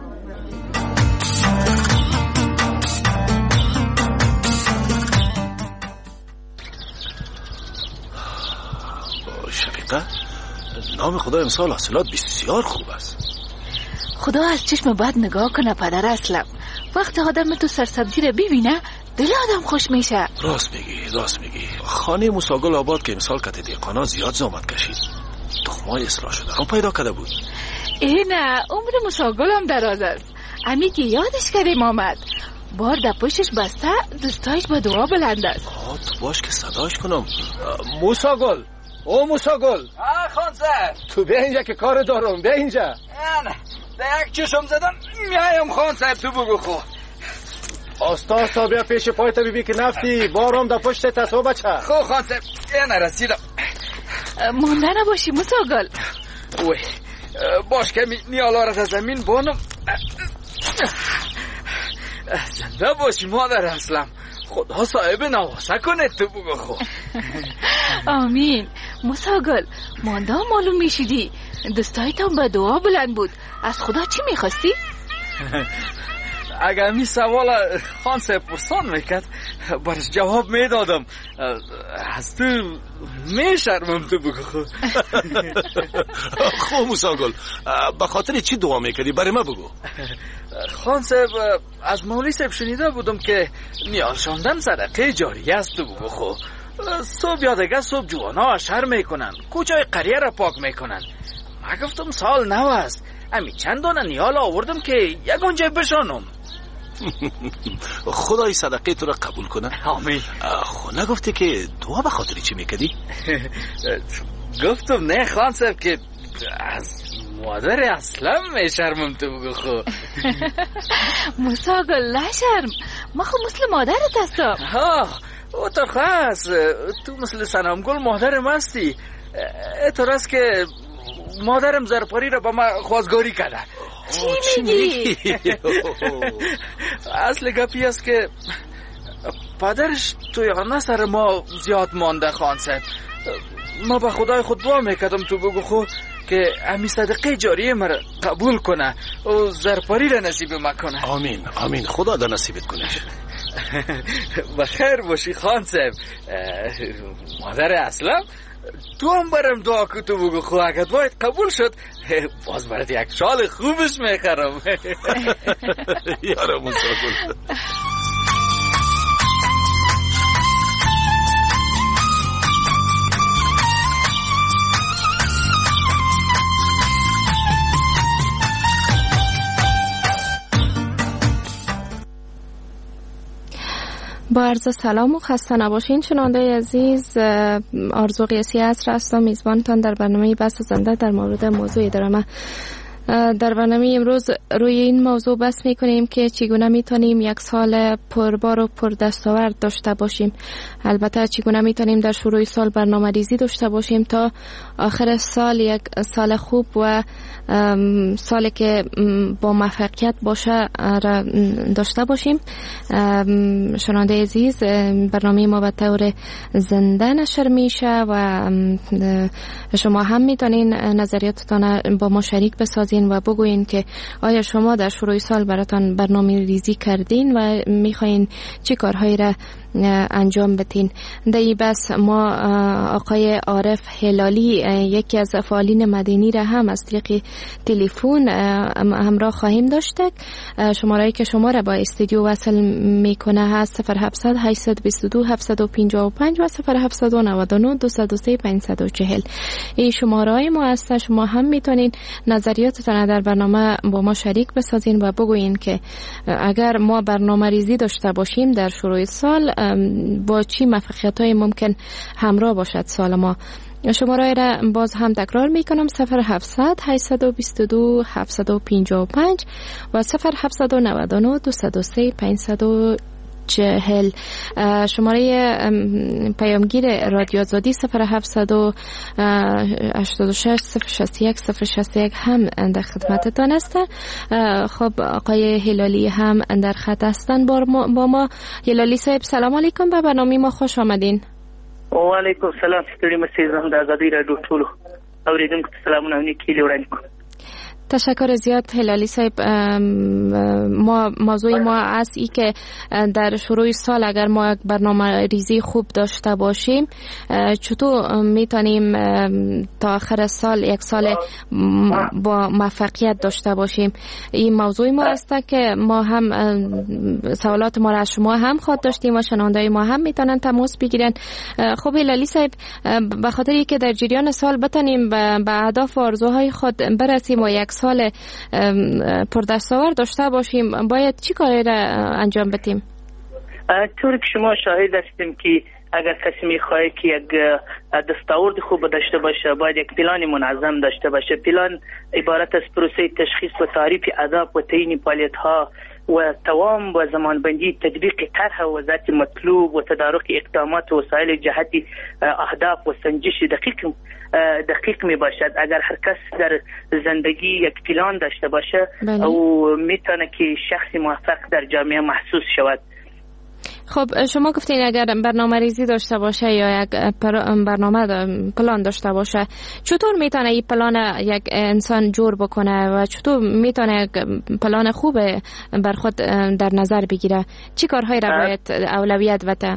شفیقه، نام خدا امسال حاصلات بسیار خوب است. خدا از چشم بد نگاه کنه پدر اسلم. وقتی آدم تو سرسبزی رو ببینه دل آدم خوش میشه. راست میگی. خانه موساگل آباد که امسال کت دیقانا زیاد زحمت کشید. تخمای اصلاح شده هم پیدا کرده بود. نه، عمر موساگل هم دراز است. امی که یادش کردیم آمد. بار در پشتش بسته، دوستایش با دعا بلند است. تو باش که صداش کنم. موساگل، او موساگل. خانزر، تو بیا اینجا که کار دارم. بیا اینجا. نه در یک چشم زدم میایم خانزر. تو بگو خو آستا بیا پیش پایت ببین که نفتی بارم در پشت تصا بچه. خو خانزر نرسیدم. مانده نباشی موساگل. اوی باش که نیالا را از زمین بانم. زنده باشی مادر اسلم. خدا صاحب نواسه کنه. تو بگو خو آمین. موساگل مانده معلوم میشیدی. دستایت هم به دعا بلند بود. از خدا چی میخواستی؟ اگر می سوال خان صاحب پرسان میکرد برش جواب میدادم. از تو میشرمم. تو بگو خو خو موساگل، به خاطر چی دعا میکردی برای ما بگو. خان صاحب از مولی صاحب شنیده بودم که نیال شاندن صدقه جاریه است. تو بگو خو صبح یا دیگه صبح جوانا اشر میکنن، کوچای قریه را پاک میکنن. ما گفتم سال نو است، امی چند دانه نیال آوردم که یگان جای بشانم. خدای صدقه تو را قبول کنه. آمین. خو نگفتی که دعا به خاطر چی میکردی؟ گفتم نه خان صاحب که از مادر اسلم میشرمم. تو بگو خو موساگل نشرم، ما خو مثل مادرت هستم. او تو خاص تو مثل سنمگل مادرم هستی. اطور است که مادرم زرپاری را با ما خوازگاری کرده. چی میگی؟ اصل گپی است که پدرش توی آنه سر ما زیاد مانده خان صاحب. ما به خدای خود دعا میکردم. تو بگو خو که امی صدقه جاریه مرا قبول کنه و زرپاری را نصیب ما کنه. آمین. خدا دا نصیبت کنه. بخیر باشی خان صاحب. مادر اسلم تو هم برم دعا که تو بگو خو اگر دعایت قبول شد باز برات یک شال خوبش میخرم. یارو موساگل. با عرض سلام و خسته نباشین شنونده عزیز. آرزو قیاسی عصر هستم، میزبانتان در برنامه بحث زنده در مورد موضوع درامه. در برنامه امروز روی این موضوع بحث میکنیم که چگونه میتونیم یک سال پربار و پردستاورد داشته باشیم. البته چگونه میتونیم در شروع سال برنامه ریزی داشته باشیم تا آخر سال یک سال خوب و سالی که با موفقیت باشه را داشته باشیم. شنونده عزیز، برنامه ما به طور زنده نشر میشه و شما هم میتونین نظریاتتان با ما شریک بسازین و بگوین که آیا شما در شروع سال براتان برنامه ریزی کردین و میخواین چی کارهایی را انجام بدین. در این بس ما آقای عارف هلالی، یکی از فعالین مدنی را هم از طریق تلفن همراه خواهیم داشت. شماره‌ای که شما را با استودیو وصل میکنه هست 0700 822 755 و 0799 203 540. این شماره‌های ما هست. شما هم میتونین نظریاتتان در برنامه با ما شریک بسازین و بگوین که اگر ما برنامه ریزی داشته باشیم در شروع سال با چی موفقیت‌های ممکن همراه باشد سال ما. شماره را باز هم تکرار میکنم 0700 822 755 و 0799 203 540. شماره پیامگیر رادیو آزادی 0786 061 061 هم در خدمتتان است. خب آقای هلالی هم در خط هستن با ما. هلالی صاحب سلام علیکم، به برنامه ما خوش آمدین. و علیکم سلام. ستړي مسیزم د آزادی رادیو ټولو اوریدونکو ته سلامونه او نیکي وړاندې کوم. تشکر زیاد هلالی صاحب. موضوع ما است ای که در شروع سال اگر ما یک برنامه ریزی خوب داشته باشیم چطور میتونیم تا آخر سال یک سال با موفقیت داشته باشیم. این موضوع ما است که ما هم سوالات ما را از شما هم خواهد داشتیم و شنونده‌های ما هم میتونن تماس بگیرن. خب هلالی صاحب، به خاطر که در جریان سال بتونیم به اهداف و آرزوهای خود برسیم و یک سال پردستاورد داشته باشیم باید چی کاری را انجام بدیم؟ طور که شما شاهد هستیم که اگر کسی میخواه که یک دستاورد خوب داشته باشه باید یک پلان منظم داشته باشه. پلان عبارت از پروسه تشخیص و تعریف اهداف و تعیین فعالیت ها و توام و زمانبندی تطبیق طرح و ذات مطلوب و تدارک اقدامات و وسایل جهتی اهداف و سنجش دقیق می باشد. اگر هر کس در زندگی یک پلان داشته باشه او میتونه که شخص موفق در جامعه محسوس شود. خب شما گفتین اگر برنامه ریزی داشته باشه یا یک پلان داشته باشه، چطور میتونه این پلان یک انسان جور بکنه و چطور میتونه پلان خوب بر خود در نظر بگیره؟ چی کارهایی را باید اولویت بده؟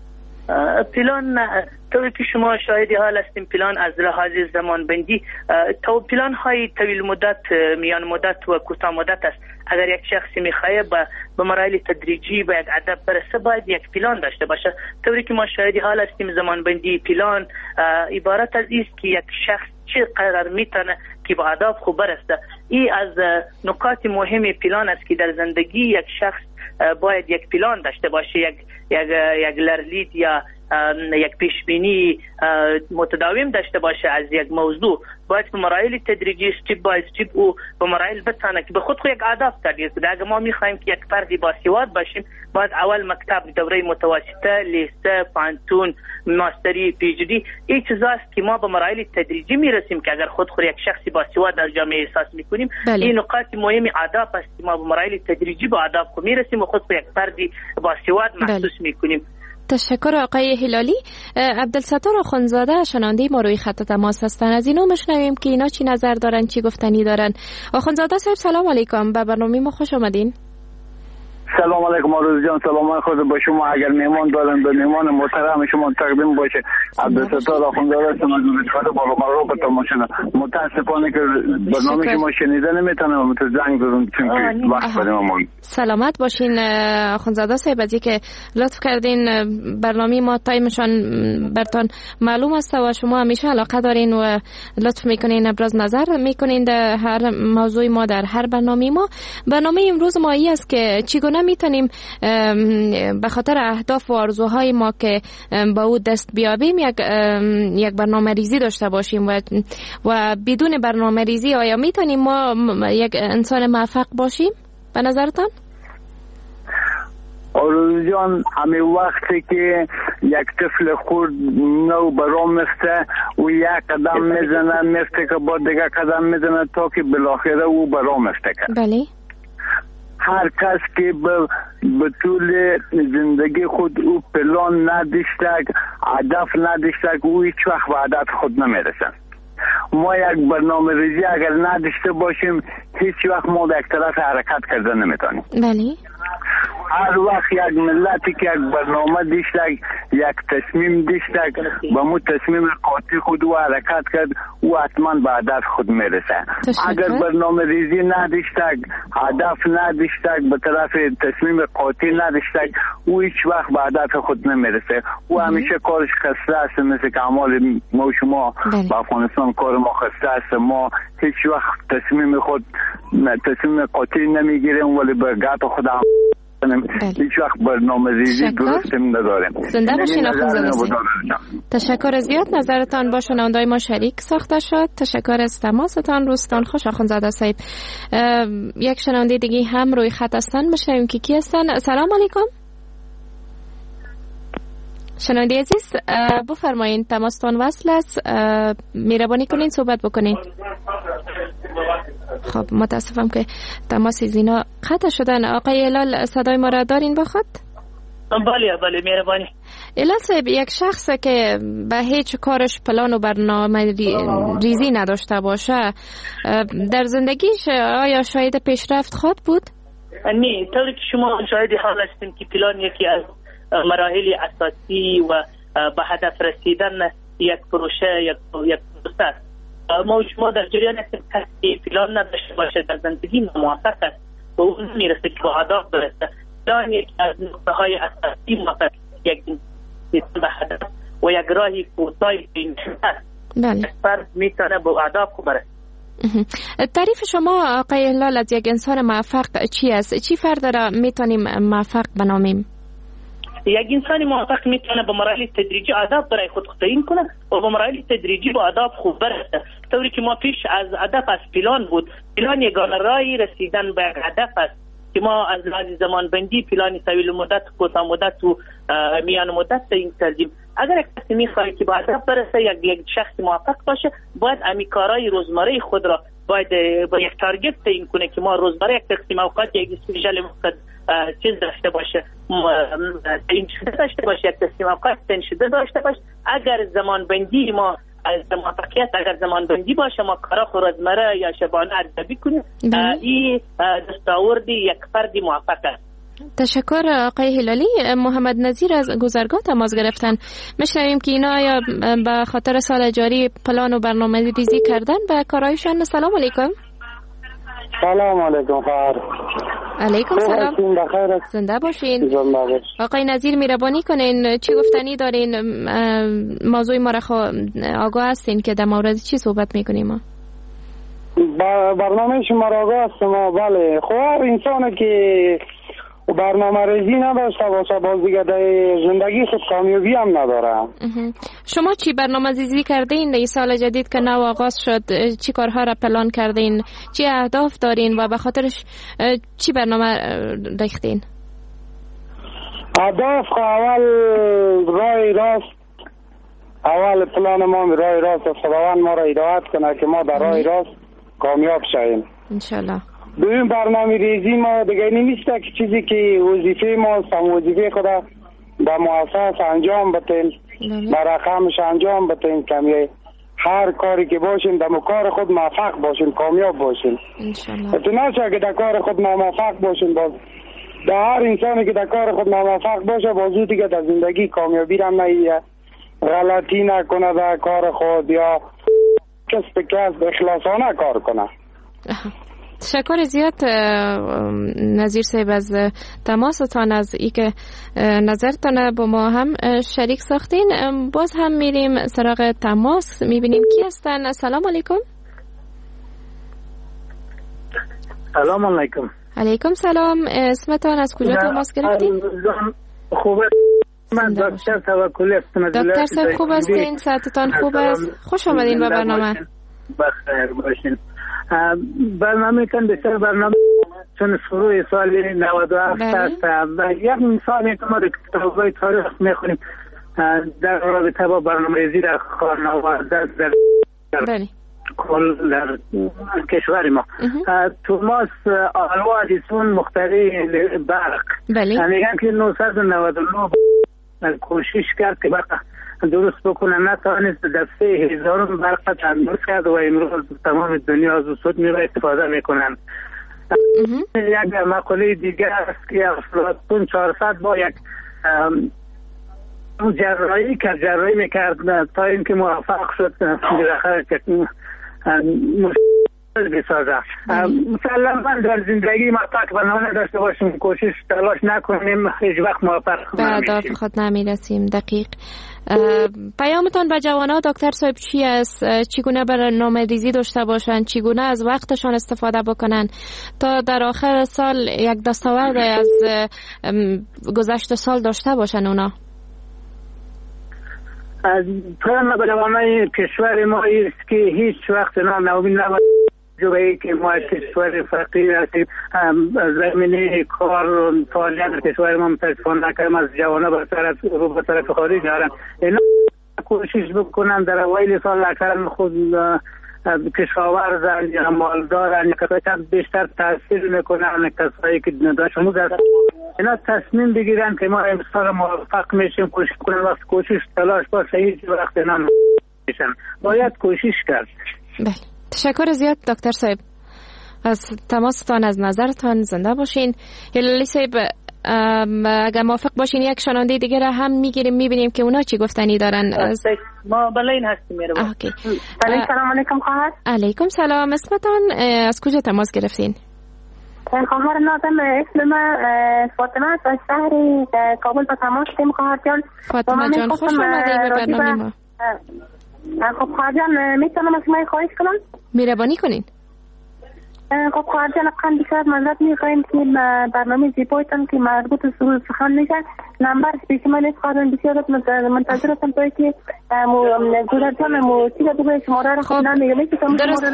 پلان طوری که شما شاهدی حال هستیم، پلان از لحاظ زمان بندی پلان های طویل مدت، میان مدت و کوتاه مدت است. اگر یک شخصی میخواه به مراحل تدریجی به یک هدف برسه باید یک پلان داشته باشه. طوری که ما شاهدی حال هستیم زمان بندی پلان عبارت از است که یک شخص چه قدر میتونه که به هدف خوب برسه. این از نکات مهم پلان است که در زندگی یک شخص باید یک پلان داشته باشه، یک لرلید یا یک پیشبینی متداوم داشته باشه از یک موضوع. باید به مراحل تدریجی استیپ بای استیپ او به مراحل بتانه که به خود یک هدف تعیین کنه. اگر ما میخوایم که یک فردی باسواد باشیم باید اول مکتب دوره متوسطه، لیسه، پانتون، ماستری، پی اچ دی، این چیزاست که ما به مراحل تدریجی میرسیم که اگر خود یک شخصی باسواد در جامعه احساس میکنیم. این نکات مهم هدف است که ما به مراحل تدریجی به هدف میرسیم و خود یک فردی باسواد محسوس میکنیم. تشکر آقای هلالی. عبدالستار آخوندزاده شنونده ما روی خط تماس هستن، از اینو میشنویم که اینا چی نظر دارن، چی گفتنی دارن. آخوندزاده صاحب سلام علیکم، به برنامه ما خوش آمدین. سلام علیکم آرزو جان، سلام خود با شما. اگر مهمان دارن به مهمان محترم شما تقدیم باشه. عبدالستار آخوندزاده هستم از ولایت بالا رو به تماشا. متاسفانه که برنامه شما شنیده نمیتونم، زنگ زدم چون وقت برام. سلامت باشین آخوندزاده صاحب، از اینکه لطف کردین. برنامه ما تایمشان براتون معلوم است و شما همیشه علاقه دارین و لطف میکنین ابراز نظر میکنین در هر موضوع ما در هر برنامه ما. برنامه امروز ما است که چگونه میتونیم به خاطر اهداف و آرزوهای ما که با او دست بیابیم یک برنامه ریزی داشته باشیم و بدون برنامه ریزی آیا میتونیم ما یک انسان موفق باشیم به نظرتان؟ آرزو جان، همه وقتی که یک طفل خورد نو برام میسته و یک قدم میزنه میسته که با دیگه قدم میزنه تا که بالاخره او برام میسته کرد. بله. هر کس که به طول زندگی خود او پلان نداشته، هدف نداشته، او هیچ وقت به هدف خود نمیرسه. ما یک برنامه ریزی اگر نداشته باشیم هیچ وقت ما به یک طرف حرکت کرده نمیتونیم. بله. هر وقت یک ملتی که یک برنامه داشته، یک تصمیم داشته، به مو تصمیم قاطع خود و حرکت کرد، او حتما به هدف خود میرسه. اگر برنامه ریزی نداشته، هدف نداشته، به طرف تصمیم قاطع نداشته، او هیچ وقت به هدف خود نمیرسه. او همیشه کارش خسته است، مثل که اعمال ما و شما با افغانستان کار ما خسته است. ما هیچ وقت تصمیم قاطع نمیگیریم ولی به گات خود هیچ وقت برنامه ریزی درست نداریم. زنده باشین آخوندزاده. تشکر زیاد، نظرتان با شنوندای ما شریک ساخته شد. تشکر از تماستان. روزتان خوش آخوندزاده صاحب. یک شنونده دیگه هم روی خط هستن، میشنویم که کی هستن. سلام علیکم. شنونده عزیز بفرمایین، تماستان وصل است، مهربانی کنین صحبت بکنین. خب متاسفم که تماس زینا قطع شدن. آقای هلال صدای ما را دارین بخواد؟ بله مهربانی. هلال صاحب، یک شخص که به هیچ کارش پلان و برنامه ریزی نداشته باشه در زندگیش آیا شاید پیشرفت خواهد بود؟ نه، طوری که شما شاید حال هستیم که پلان یکی از مراحل اساسی و به هدف رسیدن یک پروژه یک پروسه است. ما شما در جریان هستیم کسی پلان نداشته باشه در زندگی موفق است و اون میرسه که با هدف برسه. پلان یکی از نقطه های اساسی موفق یک به هدف و یک راهی کوتاهی بین است. بله. فرد میتونه با هدف برسه. تعریف شما آقای هلال از یک انسان موفق چی است؟ چی فرد را میتونیم موفق بنامیم؟ یک انسان موفق میتونه به مراحل تدریجی هدف برای خود تعیین کنه و به مراحل تدریجی با هدف خوب برسه. طوری که ما پیش از هدف از پلان بود. پلان یگانه راهی رسیدن به یک هدف است که ما از لحاظ زمان بندی پلان طویل مدت، کوتاه مدت و میان مدت تعیین کردیم. اگر یک کسی میخواد که به هدف برسه، یک شخص موفق باشه، باید همین کارهای روزمره خود را باید با یک تارگت تعیین کنه که ما روزمره یک تقسیم اوقات یک اسپیشال وقت چیز داشته باشه، این شده داشته باشه، یک تقسیم اوقات این شده داشته باشه. اگر زمان بندی ما از موفقیت اگر زمان بندی باشه، ما کارا روزمره یا شبانه ارزیابی کنیم، این دستاورد یک فردی موفق است. تشکر آقای هلالی. محمد نظیر از گذرگاه تماس گرفتن. میشنویم که اینا یا به خاطر سال جاری پلان و برنامه ریزی کردن به کارهایشان. سلام علیکم. سلام علیکم. علیکم سلام. زنده باشین. آقای نظیر مهربانی کنین، چی گفتنی دارین؟ موضوع ما را آگاه هستین که در مورد چی صحبت میکنیم ما؟ برنامه شما را آگاه هستم. بله، خب انسانی که برنامه ریزی نداشته باشه باز دیگه در زندگی خود کامیابی هم نداره. شما چی برنامه ریزی کردین در سال جدید که نو آغاز شد؟ چی کارها را پلان کردین؟ چی اهداف دارین و به خاطرش چی برنامه ریختین؟ اهداف اول راه راست، اول پلان ما راه راست، خداوند ما را هدایت کنه که ما در راه راست کامیاب شویم انشالله. دویم برنامه ریزی ما دیگه نیسته که چیزی که وظیفه ما سم وظیفه خدا به مؤسسه انجام بدیم، به رقمش انجام بدیم، کمی هر کاری که باشیم در کار خود موفق باشیم، کامیاب باشیم انشالله. تو نشه که در کار خود ناموفق باشیم. باز در هر انسانی که در کار خود ناموفق باشه بازو دیگه در زندگی کامیابی را نمیه، غلطی نکنه در کار خود یا کسب اخلاصانه کار کنه. تشکر زیاد نظیر صاحب از تماستان، از ای که نظرتان با ما هم شریک ساختین. باز هم میریم سراغ تماس، میبینیم کی هستن. سلام علیکم. سلام علیکم. علیکم سلام، اسمتان از کجا تماس گرفتین؟ خوبه، من دکتر توکلی هستم. دکتر صاحب خوب هستین؟ صحتتان خوب است؟ خوش آمدین به برنامه. بخیر باشین. برنامه کن بسیار برنامه چون شروع سال 97 است و یک مثال که ما در کتاب‌های تاریخ میخونیم در رابطه با برنامه‌ریزی در خانواده در کل در کشور ما. توماس آلوا ادیسون مخترع برق میگن که 999 کوشش کرد که برق درست بکنه، نتوانست در 3000 برق درست کرد و امروز تمام دنیا از سود میره استفاده میکنن. یک مقوله دیگر است که افلاطون 400 با یک جراحی میکرد تا اینکه موفق شد بالاخره بسازه. مسلما در زندگی ما تا که برنامه داشته باشیم، کوشش تلاش نکنیم، هیچ وقت موفق نمیشیم. به اهداف خود نمیرسیم. دقیق. پیامتان به جوانان دکتر صاحب چی است؟ چگونه برنامه‌ریزی داشته باشند؟ چگونه از وقتشان استفاده بکنند تا در آخر سال یک دستاورد از گذشته سال داشته باشند اونا؟ پیام به جوانان کشور ما است که هیچ وقت ناامید نباشند. جوری که ما کشور فقیر هستیم، زمینه کار و فعالیت در کشور ما متاسفانه کم از جوانان به طرف خارج دارن. اینا کوشش بکنن در اوایل سال اکثرا خود کشاورزن یا مالدارن یا کسایی بیشتر تاثیر میکنن، کسایی که دانش آموز هستن، اینا تصمیم بگیرن که ما امسال موفق میشیم. کوشش کنن، وقت کوشش تلاش باشه هیچ وقت نمیشن، باید کوشش کرد. بله، تشکر زیاد دکتر صاحب از تماستان، از نظرتان. زنده باشین. هلالی صاحب اگر موافق باشین یک شنونده دیگه را هم میگیریم میبینیم که اونا چی گفتنی دارن. ما بلاین هستیم. سلام علیکم خواهر. علیکم سلام، اسمتان از کجا تماس گرفتین؟ خواهر نازم، اسم من فاطمه است، از شهر کابل با تماس گرفتیم. خواهر جان فاطمه جان خوش آمدید به برنامه ما. خب خواهر جان میتونم از شما خواهش کنم؟ مهربانی کنین. خب خواهر جان اقلا بیشتر مزد میخواییم که برنامه زیبایتان که مربوط به سخن میشه نمبر پیش من نیست. خواهر بسیار منتظر هستم تا که گذر جان چیزا بگوی شماره را خود نمیگم. درست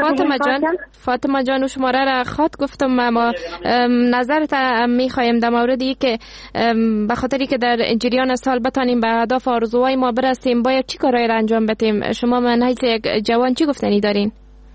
فاطمه جان و شماره را خود گفتم، اما نظرت میخوایم در موردی که به خاطری که در جریان سال بتانیم به اهداف آرزوهای ما برسیم باید چی کارایی را انجام بدیم؟ شما من حیث یک جوان چی گفتنی دارین؟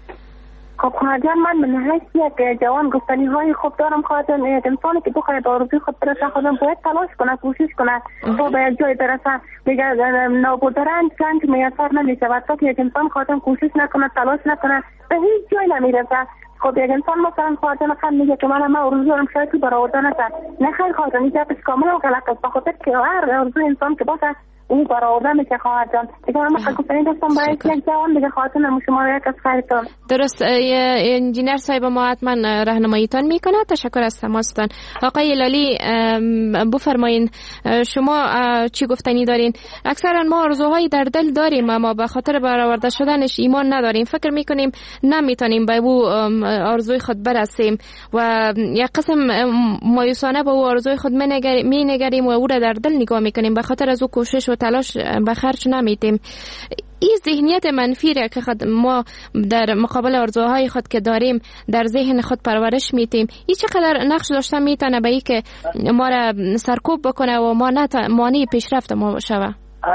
خب خواهرجان من حیث یک جوان گفتنی های خوب دارم. خواهرجان یک انسانی که بخواهد به آرزوی خود برسه خودم باید تلاش کنه، کوشش کنه تا به یک جای برسه. دیگه نابود رنج میسر نمیشه و تا که یک انسان خواهرجان کوشش نکنه، تلاش نکنه به هیچ جای نمیرسه. خب یک انسان مثلا خواهرجان خود میگه که من آرزو دارم شاید که برآورده نشه. نه خیر خواهرجان، این جبش کاملا غلط است. بخاطر که هر آرزوی انسان که باشه او برآورده میشه. خواهر جان دیگه من گفتنی داشتم برای یک جوان دیگه خواهرتون شما یک از خیرتون. درست، انجینر صاحب ما حتما راهنماییتان میکنه. تشکر از تماستان. آقای لالی بفرمایین شما چی گفتنی دارین؟ اکثرا ما آرزوهایی در دل داریم اما به خاطر برآورده شدنش ایمان نداریم، فکر میکنیم نمیتونیم به او آرزوی خود برسیم و یک قسم مایوسانه به او آرزوی خود مینگریم و او را در دل نگاه میکنیم، به خاطر از او کوشش و تلاش به خرج نمیدیم. این ذهنیت منفی را که خود ما در مقابل آرزوهای خود که داریم در ذهن خود پرورش میدیم، این چقدر نقش داشته میتونه به این که ما را سرکوب بکنه و ما مانع پیشرفت ما شوه.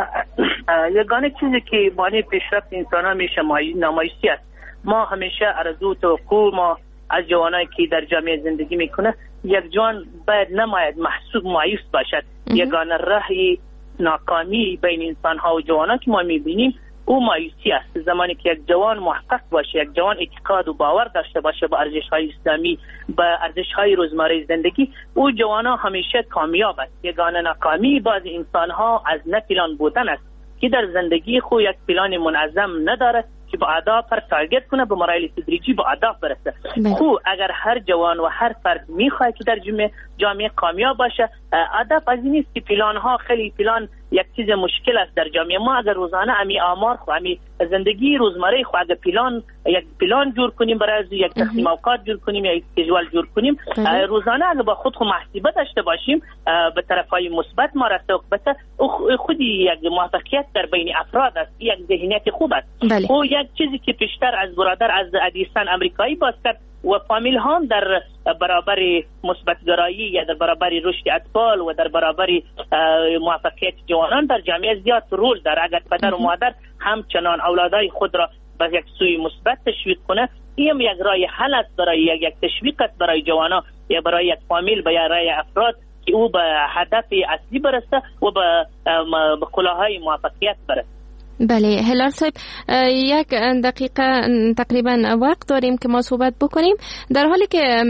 یگانه چیزی که مانع پیشرفت انسان ها میشه نمایشی است. ما همیشه آرزو توقع ما از جوانایی که در جامعه زندگی میکنه، یک جوان باید نماید محسوب مایوس باشد. یگانه راهی ناکامی بین انسان ها و جوانان که ما میبینیم او مایوسی است. زمانی که یک جوان محقق باشه، یک جوان اعتقاد و باور داشته باشه به ارزش های اسلامی، به ارزش های روزمره زندگی، او جوانان همیشه کامیاب است. یگانه ناکامی بعض انسان ها از نه پلان بودن است که در زندگی خود یک پلان منظم نداره که با اهداف پر تارگت کنه، به مراحل تدریجی با اهداف برسه. خب اگر هر جوان و هر فرد میخواد که در جامعه کامیاب باشه، هدف از این است که پلان ها خیلی پلان یک چیز مشکل است در جامعه ما. اگر روزانه امی آمار خو امی زندگی روزمره خو اگر یک پلان جور کنیم برای یک تقسیم اوقات جور کنیم یا یک جدول جور کنیم، روزانه اگر با خود محاسبه داشته باشیم به طرفای مثبت ما رسته البته خودی یک موفقیت در بین افراد است، یک ذهنیت خوب است. او یک چیزی که پیشتر از برادر از ادیسون امریکایی باز کرد و فامیل هم در برابر مثبت‌گرایی یا در برابر رشد اطفال و در برابر موفقیت جوانان در جامعه زیاد رول داره. اگر پدر و مادر همچنان اولادای خود را به یک سوی مثبت تشویق کنه، این یک راه حل است برای یک تشویق است برای جوانان یا برای یک فامیل، برای افراد که او به هدف اصلی برسه و به کلاهای موفقیت برسه. بله هلال صاحب، یک دقیقه تقریبا وقت داریم که ما صحبت بکنیم. در حالی که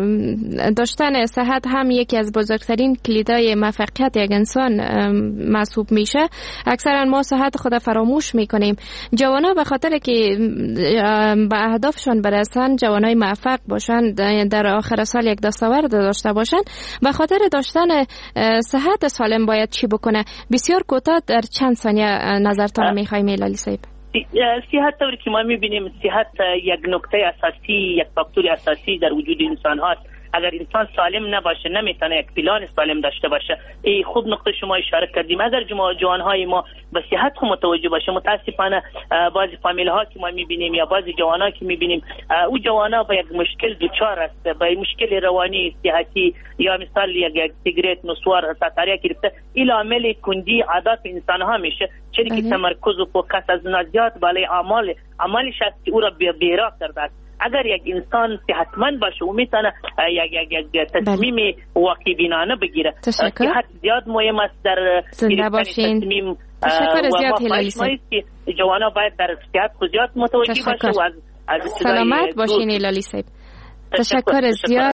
داشتن صحت هم یکی از بزرگترین کلیدهای موفقیت یک انسان محسوب میشه، اکثرا ما صحت خود فراموش میکنیم. جوانا به خاطر که به اهدافشون برسن، جوانای موفق باشن، در آخر سال یک دستاورد داشته باشن، به خاطر داشتن صحت سالم باید چی بکنه؟ بسیار کوتاه در چند ثانیه نظرتان میخوایم هلالی صاحب. صحت طوری که ما میبینیم، صحت یک نکته اساسی، یک فاکتور اساسی در وجود انسان هاست. اگر انسان سالم نباشه نمیتونه یک پلان سالم داشته باشه. ای خوب نقطه شما اشاره کردیم. اگر جوانهای ما به صحت خود متوجه باشه، متاسفانه بعضی فامیل ها که ما میبینیم یا بعضی جوانا که میبینیم، او جوانا با یک مشکل دوچار است، با مشکل روانی صحتی یا مثال یک سیگرت نوشوار ساتاریا گرفته، این عامل کندی عادات انسان ها میشه، چون که تمرکز و فوکس از نزدیات بالای اعمالش است که او را بی‌راق کرده است. اگر یک انسان صحتمند باشه او میتونه یک تصمیم واقع بینانه بگیره. صحت زیاد مهم است در گرفتن تصمیم. تشکر زیاد هلالی صاحب. جوانا باید در صحت خود زیاد متوجه باشه و از سلامت باشین هلالی صاحب. تشکر زیاد.